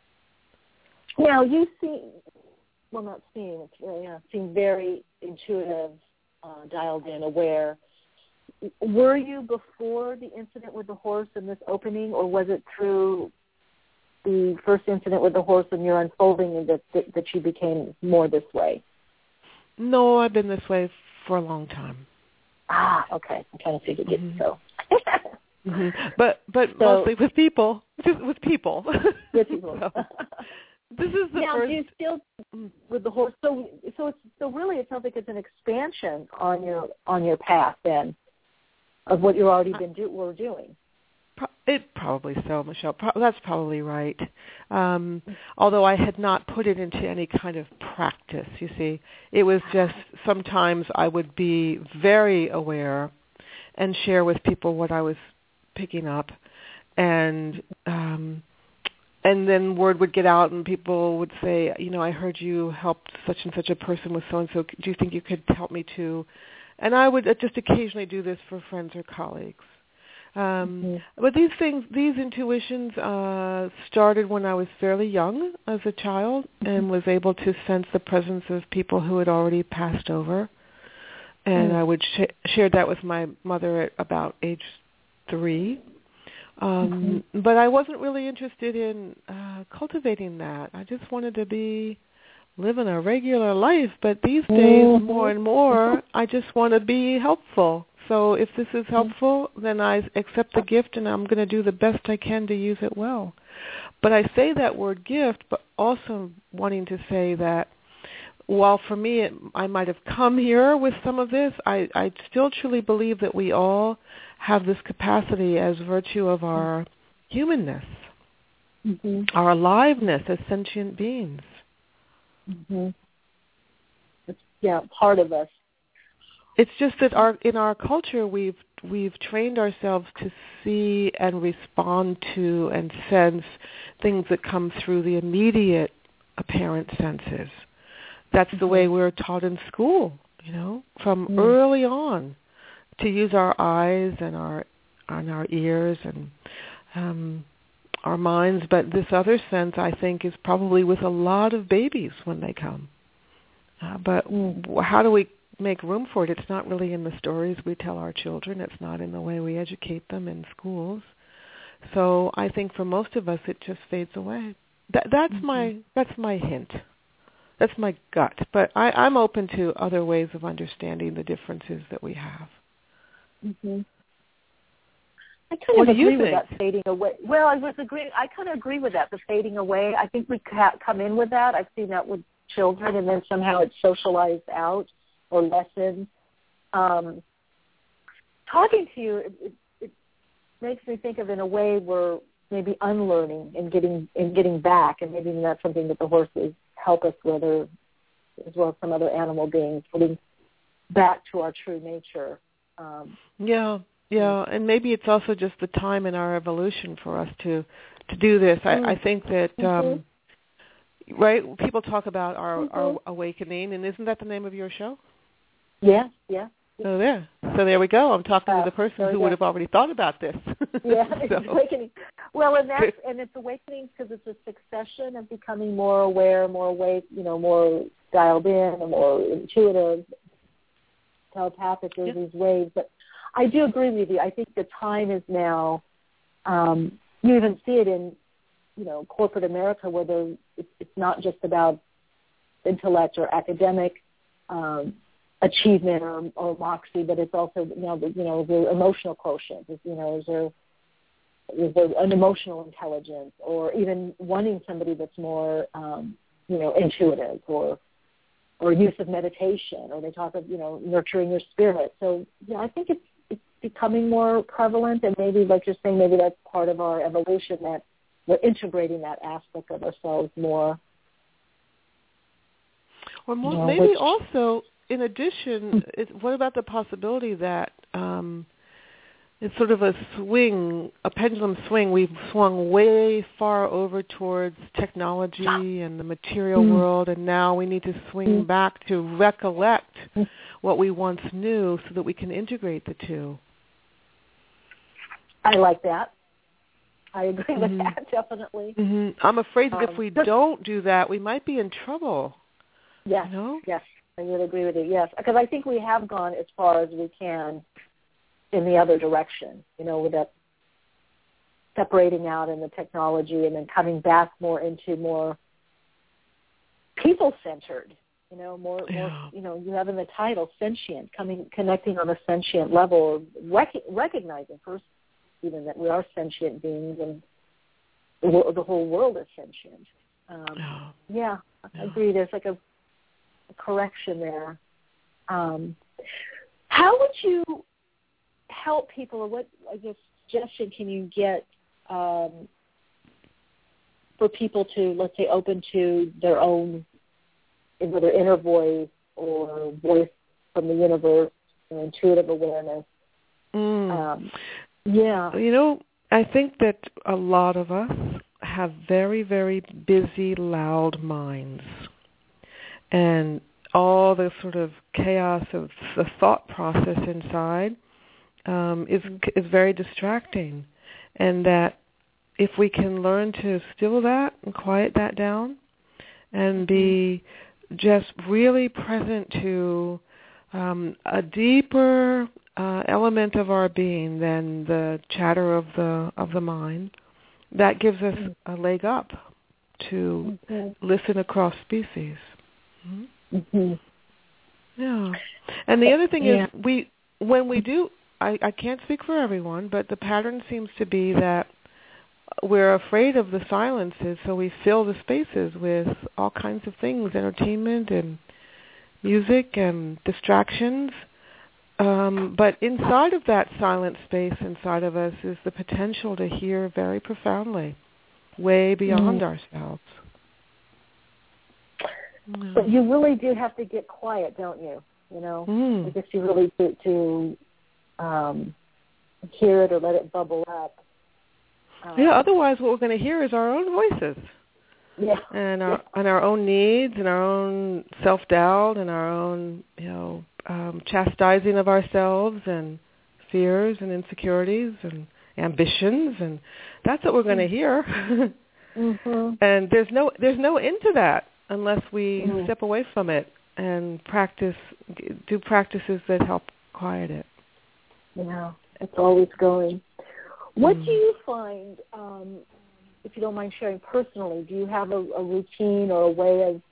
Now, you see, well, not seeing, it's really, yeah, seem very intuitive, uh, dialed in, aware. Were you before the incident with the horse in this opening, or was it through the first incident with the horse and your unfolding that, that, that you became more this way? No, I've been this way for a long time. Ah, okay. I kind of figured it, mm-hmm. so. mm-hmm. But but so, mostly with people, just with people. With people. so, this is the now, first. Do you still with the horse? So so it's so really it sounds like it's an expansion on your on your path then of what you've already been do were doing. It probably so, Michelle. Pro- that's probably right. Um, although I had not put it into any kind of practice, you see. It was just sometimes I would be very aware and share with people what I was picking up. And um, and then word would get out and people would say, you know, I heard you helped such and such a person with so-and-so. Do you think you could help me too? And I would just occasionally do this for friends or colleagues. Um, mm-hmm. But these things, these intuitions uh, started when I was fairly young as a child and was able to sense the presence of people who had already passed over. And mm-hmm. I would sh- share that with my mother at about age three. Um, mm-hmm. But I wasn't really interested in uh, cultivating that. I just wanted to be living a regular life. But these days, mm-hmm. more and more, I just want to be helpful. So if this is helpful, then I accept the gift, and I'm going to do the best I can to use it well. But I say that word gift, but also wanting to say that while for me it, I might have come here with some of this, I, I still truly believe that we all have this capacity as virtue of our humanness, mm-hmm. our aliveness as sentient beings. Mm-hmm. It's, yeah, part of us. It's just that our in our culture we've we've trained ourselves to see and respond to and sense things that come through the immediate apparent senses. That's mm-hmm. the way we're taught in school, you know, from mm-hmm. early on, to use our eyes and our and our ears and um, our minds. But this other sense, I think, is probably with a lot of babies when they come. Uh, but mm-hmm. how do we make room for it? It's not really in the stories we tell our children. It's not in the way we educate them in schools. So I think for most of us, it just fades away. That, that's mm-hmm. my that's my hint. That's my gut. But I, I'm open to other ways of understanding the differences that we have. Mm-hmm. I kind what of do you agree with think? that fading away. Well, I was agree. I kind of agree with that, the fading away. I think we ca- come in with that. I've seen that with children, and then somehow it's socialized out or lessened. Um, talking to you, it, it, it makes me think of in a way we're maybe unlearning and getting and getting back, and maybe that's something that the horses help us with, or as well as some other animal beings, getting back to our true nature. Um, yeah, yeah, and maybe it's also just the time in our evolution for us to to do this. Mm. I, I think that. Mm-hmm. Um, Right? People talk about our, mm-hmm. our awakening, and isn't that the name of your show? Yeah, yeah. So there. So there we go. I'm talking uh, to the person who would have already thought about this. Yeah, so. It's awakening. Well, and that's and it's awakening because it's a succession of becoming more aware, more awake, you know, more dialed in, and more intuitive, telepathic in yeah. these ways. But I do agree with you. I think the time is now. Um, you even see it in, you know, corporate America, where it's, it's not just about intellect or academic um, achievement or, or moxie, but it's also, you know, the, you know, the emotional quotient. You know, is there, is there an emotional intelligence, or even wanting somebody that's more, um, you know, intuitive, or or use of meditation, or they talk of, you know, nurturing your spirit. So, yeah, I think it's it's becoming more prevalent, and maybe, like you're saying, maybe that's part of our evolution, that we're integrating that aspect of ourselves more. Or more, you know, maybe which, also, in addition, it, what about the possibility that um, it's sort of a swing, a pendulum swing. We've swung way far over towards technology and the material mm. world, and now we need to swing mm. back to recollect mm. what we once knew so that we can integrate the two. I like that. I agree with mm-hmm. that, definitely. Mm-hmm. I'm afraid that um, if we don't do that, we might be in trouble. Yes, you know? yes, I would agree with you, yes. Because I think we have gone as far as we can in the other direction, you know, with that separating out in the technology and then coming back more into more people-centered, you know, more, yeah. more you know, you have in the title, sentient, coming, connecting on a sentient level, rec- recognizing first even that we are sentient beings and the, the whole world is sentient. Um, yeah. yeah, yeah, I agree. There's like a, a correction there. Um, how would you help people, or what, I guess, suggestion can you get um, for people to, let's say, open to their own, whether inner voice or voice from the universe, you know, intuitive awareness? Mm. Um, yeah. You know, I think that a lot of us have very, very busy, loud minds. And all the sort of chaos of the thought process inside um, is is very distracting. And that if we can learn to still that and quiet that down and be just really present to um, a deeper uh, element of our being than the chatter of the of the mind, that gives us a leg up to mm-hmm. listen across species. Mm-hmm. Mm-hmm. Yeah, and the other thing yeah. is we when we do. I, I can't speak for everyone, but the pattern seems to be that we're afraid of the silences, so we fill the spaces with all kinds of things, entertainment and music and distractions. Um, but inside of that silent space inside of us is the potential to hear very profoundly, way beyond mm. ourselves. But you really do have to get quiet, don't you? You know, mm. I guess you really do to um, hear it or let it bubble up. Um, yeah, otherwise what we're going to hear is our own voices. Yeah. And our yeah. and our own needs and our own self-doubt and our own, you know, um, chastising of ourselves and fears and insecurities and ambitions, and that's what we're going to hear. mm-hmm. And there's no there's no end to that unless we mm-hmm. step away from it and practice do practices that help quiet it. Yeah, it's always going. What mm. do you find, um, if you don't mind sharing personally, do you have a, a routine or a way of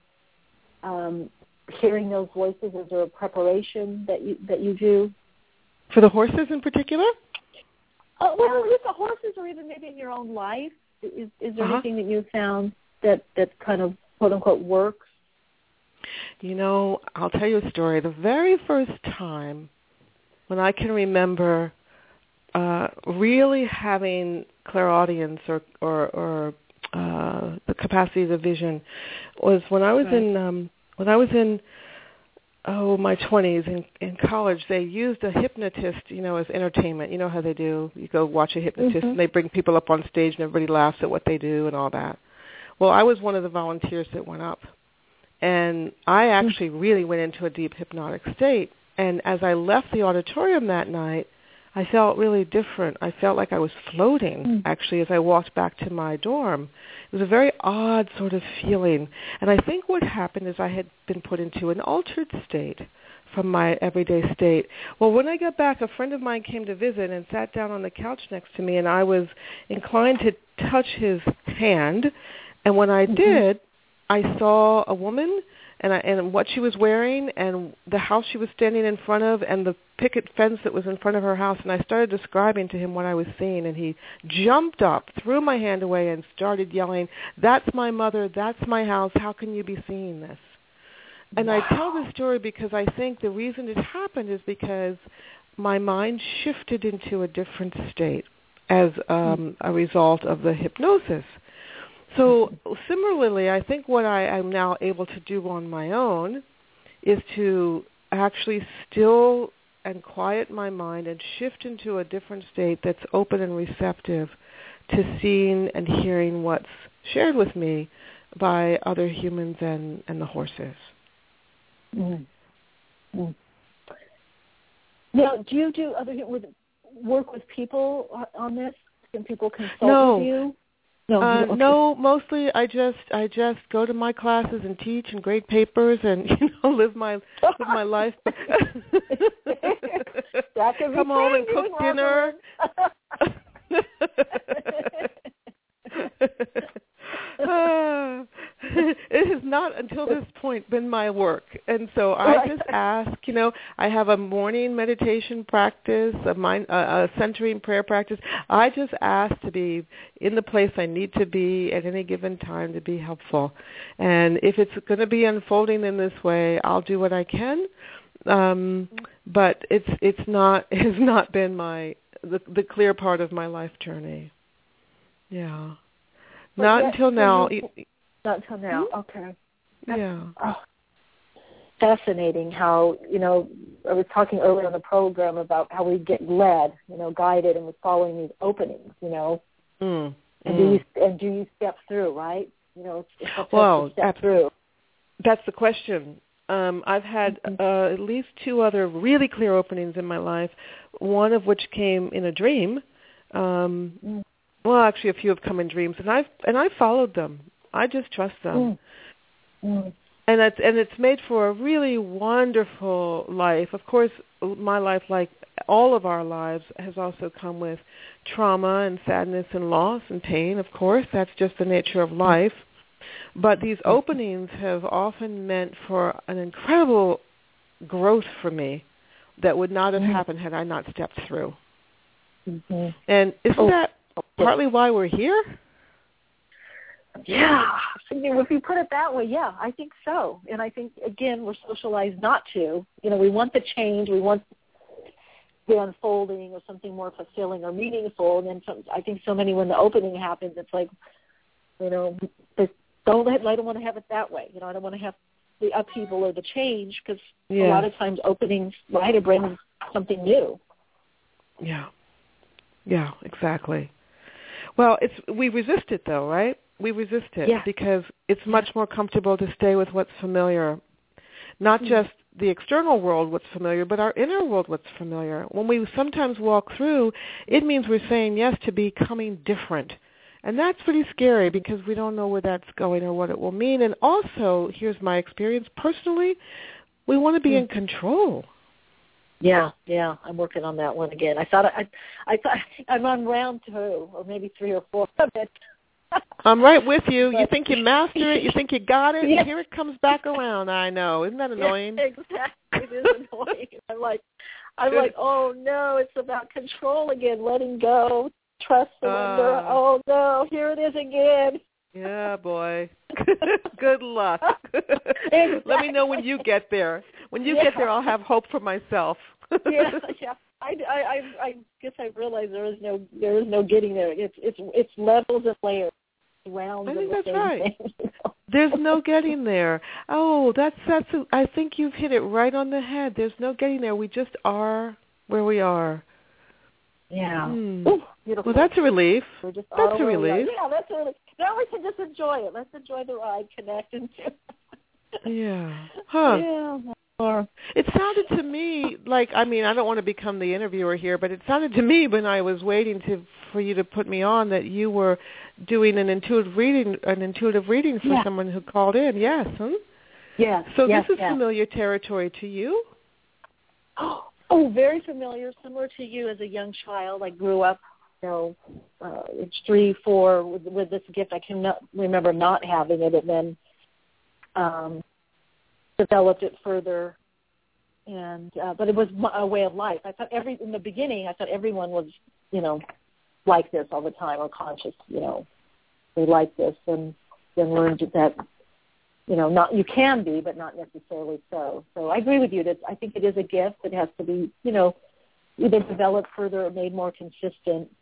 um, hearing those voices? Is there a preparation that you that you do? For the horses in particular? Uh, well, with the horses or even maybe in your own life, is, is there uh-huh. anything that you've found that, that kind of, quote-unquote, works? You know, I'll tell you a story. The very first time when I can remember uh, really having clairaudience or or, or uh, the capacity of vision was when I was right. in um, when I was in oh my twenties in, in college. They used a hypnotist, you know, as entertainment. You know how they do. You go watch a hypnotist, mm-hmm. and they bring people up on stage, and everybody laughs at what they do and all that. Well, I was one of the volunteers that went up, and I actually really went into a deep hypnotic state. And as I left the auditorium that night, I felt really different. I felt like I was floating, mm. actually, as I walked back to my dorm. It was a very odd sort of feeling. And I think what happened is I had been put into an altered state from my everyday state. Well, when I got back, a friend of mine came to visit and sat down on the couch next to me, and I was inclined to touch his hand. And when I mm-hmm. did, I saw a woman and I, and what she was wearing and the house she was standing in front of and the picket fence that was in front of her house. And I started describing to him what I was seeing, and he jumped up, threw my hand away, and started yelling, "That's my mother, that's my house, how can you be seeing this?" And wow. I tell this story because I think the reason it happened is because my mind shifted into a different state as um, a result of the hypnosis. So similarly, I think what I am now able to do on my own is to actually still and quiet my mind and shift into a different state that's open and receptive to seeing and hearing what's shared with me by other humans and, and the horses. Mm. Mm. Now, do you do other with, work with people on this? Can people consult no. with you? No, uh, okay. no. Mostly, I just I just go to my classes and teach and grade papers and you know live my live my life. That could be Come home and cook dinner. uh, it has not until this point been my work, and so I just ask. You know, I have a morning meditation practice, a mind, uh, a centering prayer practice. I just ask to be in the place I need to be at any given time to be helpful, and if it's going to be unfolding in this way, I'll do what I can. Um, but it's it's not it has not been my the, the clear part of my life journey. Yeah. But Not yet, until now. You, not until now. Okay. That's, yeah. Oh, fascinating how, you know, I was talking earlier in the program about how we get led, you know, guided and we're following these openings, you know. Mm. And mm. do you and do you step through, right? You know, it's, it's well, to step ab- through. That's the question. Um, I've had uh, at least two other really clear openings in my life, one of which came in a dream. Um, mm. Well, actually, a few have come in dreams, and I've and I followed them. I just trust them, mm. Mm. and it's and it's made for a really wonderful life. Of course, my life, like all of our lives, has also come with trauma and sadness and loss and pain. Of course, that's just the nature of life. But these openings have often meant for an incredible growth for me that would not have mm. happened had I not stepped through. Mm-hmm. And isn't oh. that partly why we're here? Yeah. If you put it that way, yeah, I think so. And I think, again, we're socialized not to. You know, we want the change. We want the unfolding or something more fulfilling or meaningful. And then some, I think so many, when the opening happens, it's like, you know, don't let, I don't want to have it that way. You know, I don't want to have the upheaval or the change because yeah. a lot of times openings, right, it brings something new. Yeah. Yeah, exactly. Well, it's we resist it, though, right? We resist it yeah. because it's much more comfortable to stay with what's familiar, not mm-hmm. just the external world, what's familiar, but our inner world, what's familiar. When we sometimes walk through, it means we're saying yes to becoming different. And that's pretty scary because we don't know where that's going or what it will mean. And also, here's my experience personally, we want to be mm-hmm. in control. Yeah, yeah, I'm working on that one again. I thought I, I thought I'm on round two or maybe three or four of it. I'm right with you. But, you think you mastered it, you think you got it, yeah. and here it comes back around. I know, isn't that annoying? Yeah, exactly, it is annoying. I'm like, I'm like, oh no, it's about control again, letting go, trust, surrender. Uh, oh no, here it is again. Yeah, boy. Good luck. Exactly. Let me know when you get there. When you yeah. get there, I'll have hope for myself. yeah, yeah. I, I, I guess I realized there is no there is no getting there. It's it's it's levels and layers, rounds. I think of the that's same right. thing. There's no getting there. Oh, that's that's. A, I think you've hit it right on the head. There's no getting there. We just are where we are. Yeah. Hmm. Ooh, beautiful. Well, that's a relief. We're just that's a relief. Yeah, that's a relief. Now we can just enjoy it. Let's enjoy the ride, connect, and. yeah. Huh. Yeah. It sounded to me like, I mean, I don't want to become the interviewer here, but it sounded to me when I was waiting to for you to put me on that you were doing an intuitive reading, an intuitive reading for yeah. someone who called in. Yes. Hmm? Yes. So yes, this is yes. familiar territory to you? Oh, very familiar. Similar to you as a young child. I grew up, you know, uh, age three, four with, with this gift. I can not remember not having it, and then. Um, developed it further, and uh, but it was a way of life. I thought every in the beginning, I thought everyone was, you know, like this all the time or conscious, you know, they like this, and then learned that, you know, not you can be, but not necessarily so. So I agree with you that I think it is a gift that has to be, you know, either developed further or made more consistent,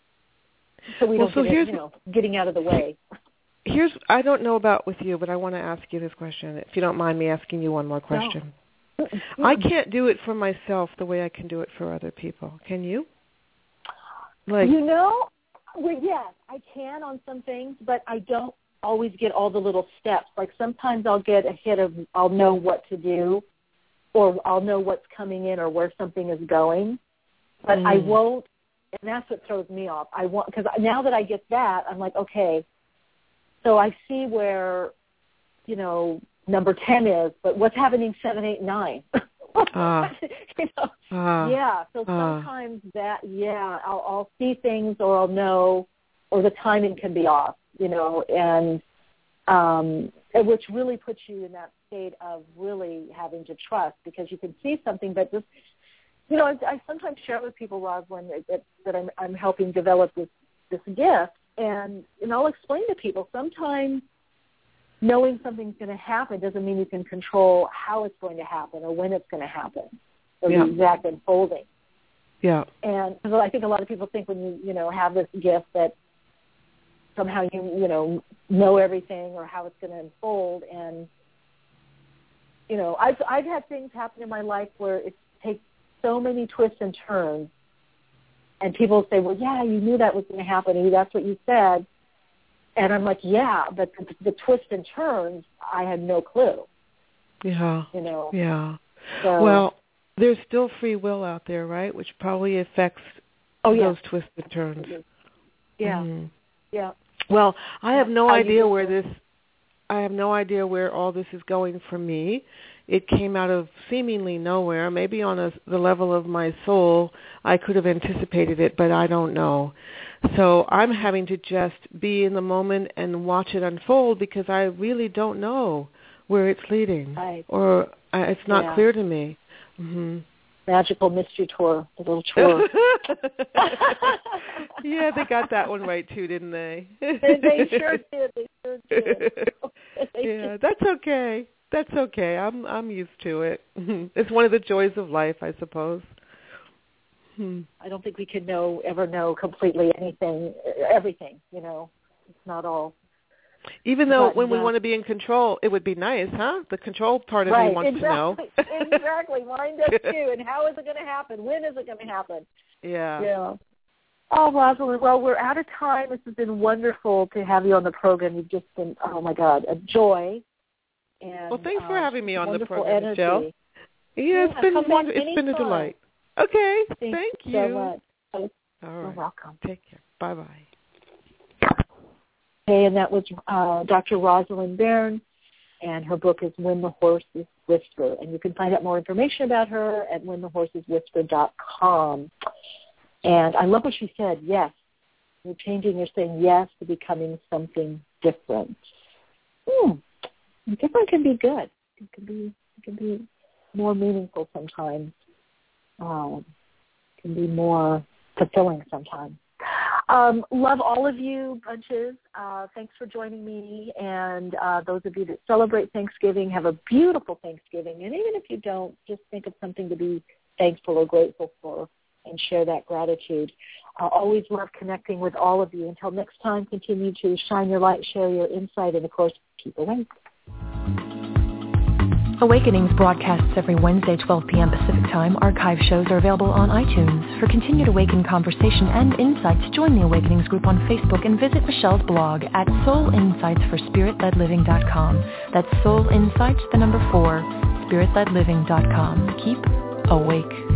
so we well, don't so get here's, it, you know, getting out of the way. Here's, I don't know about with you, but I want to ask you this question, if you don't mind me asking you one more question. I can't do it for myself the way I can do it for other people. Can you? Like, you know, well, yes, I can on some things, but I don't always get all the little steps. Like sometimes I'll get a hit of, I'll know what to do, or I'll know what's coming in or where something is going, but mm. I won't, and that's what throws me off. I want, because now that I get that, I'm like, okay, so I see where, you know, number ten is, but what's happening seven, eight, nine? Uh, you know? uh, yeah, so sometimes uh, that, yeah, I'll, I'll see things or I'll know, or the timing can be off, you know, and um, which really puts you in that state of really having to trust, because you can see something, but just, you know, I, I sometimes share with people, Rosalind, that, that I'm, I'm helping develop this, this gift, and, and I'll explain to people sometimes knowing something's going to happen doesn't mean you can control how it's going to happen or when it's going to happen or yeah. the exact unfolding. Yeah. And so I think a lot of people think when you, you know, have this gift that somehow you, you know, know everything or how it's going to unfold. And, you know, I've, I've had things happen in my life where it takes so many twists and turns, and people say, well, yeah, you knew that was going to happen. That's what you said. And I'm like, yeah, but the, the twists and turns, I had no clue. Yeah. You know. Yeah. So, well, there's still free will out there, right? Which probably affects oh, yeah. those twists and turns. Yeah. Mm. Yeah. Well, I have no How idea where this. I have no idea where all this is going for me. It came out of seemingly nowhere. Maybe on a, the level of my soul, I could have anticipated it, but I don't know. So I'm having to just be in the moment and watch it unfold, because I really don't know where it's leading, right. or uh, it's not yeah. clear to me. Mm-hmm. Magical mystery tour, the little tour. Yeah, they got that one right too, didn't they? they, they sure did. They sure did. they yeah, did. That's okay. That's okay. I'm I'm used to it. It's one of the joys of life, I suppose. Hmm. I don't think we can know ever know completely anything, everything. You know, it's not all. Even though but, when yeah. we want to be in control, it would be nice, huh? The control part of right, me wants exactly, to know. Exactly. Mine does too. And how is it going to happen? When is it going to happen? Yeah. Yeah. Oh, Rosalind, well, we're out of time. This has been wonderful to have you on the program. You've just been, oh, my God, a joy. And, well, thanks for uh, having me on the program, energy. Michelle. Yeah, yeah, it's been wonderful. It's been a delight. Okay, Thank, thank you. you. So much. All You're right. welcome. Take care. Bye-bye. Okay, and that was uh, Doctor Rosalind Bairn, and her book is When the Horses Whisper. And you can find out more information about her at when the horses whisper dot com. And I love what she said, yes. You're changing, you're saying yes to becoming something different. Hmm. Different can be good. It can be, it can be more meaningful sometimes. Um, it can be more fulfilling sometimes. Um, love all of you bunches. Uh, thanks for joining me. And uh, those of you that celebrate Thanksgiving, have a beautiful Thanksgiving. And even if you don't, just think of something to be thankful or grateful for and share that gratitude. I always love connecting with all of you. Until next time, continue to shine your light, share your insight, and, of course, keep awake. Awakenings broadcasts every Wednesday, twelve p.m. Pacific Time. Archive shows are available on iTunes. For continued Awaken conversation and insights, join the Awakenings group on Facebook and visit Michelle's blog at soul insights for spirit led living dot com. That's Soul Insights, the number four, spirit led living dot com. Keep awake.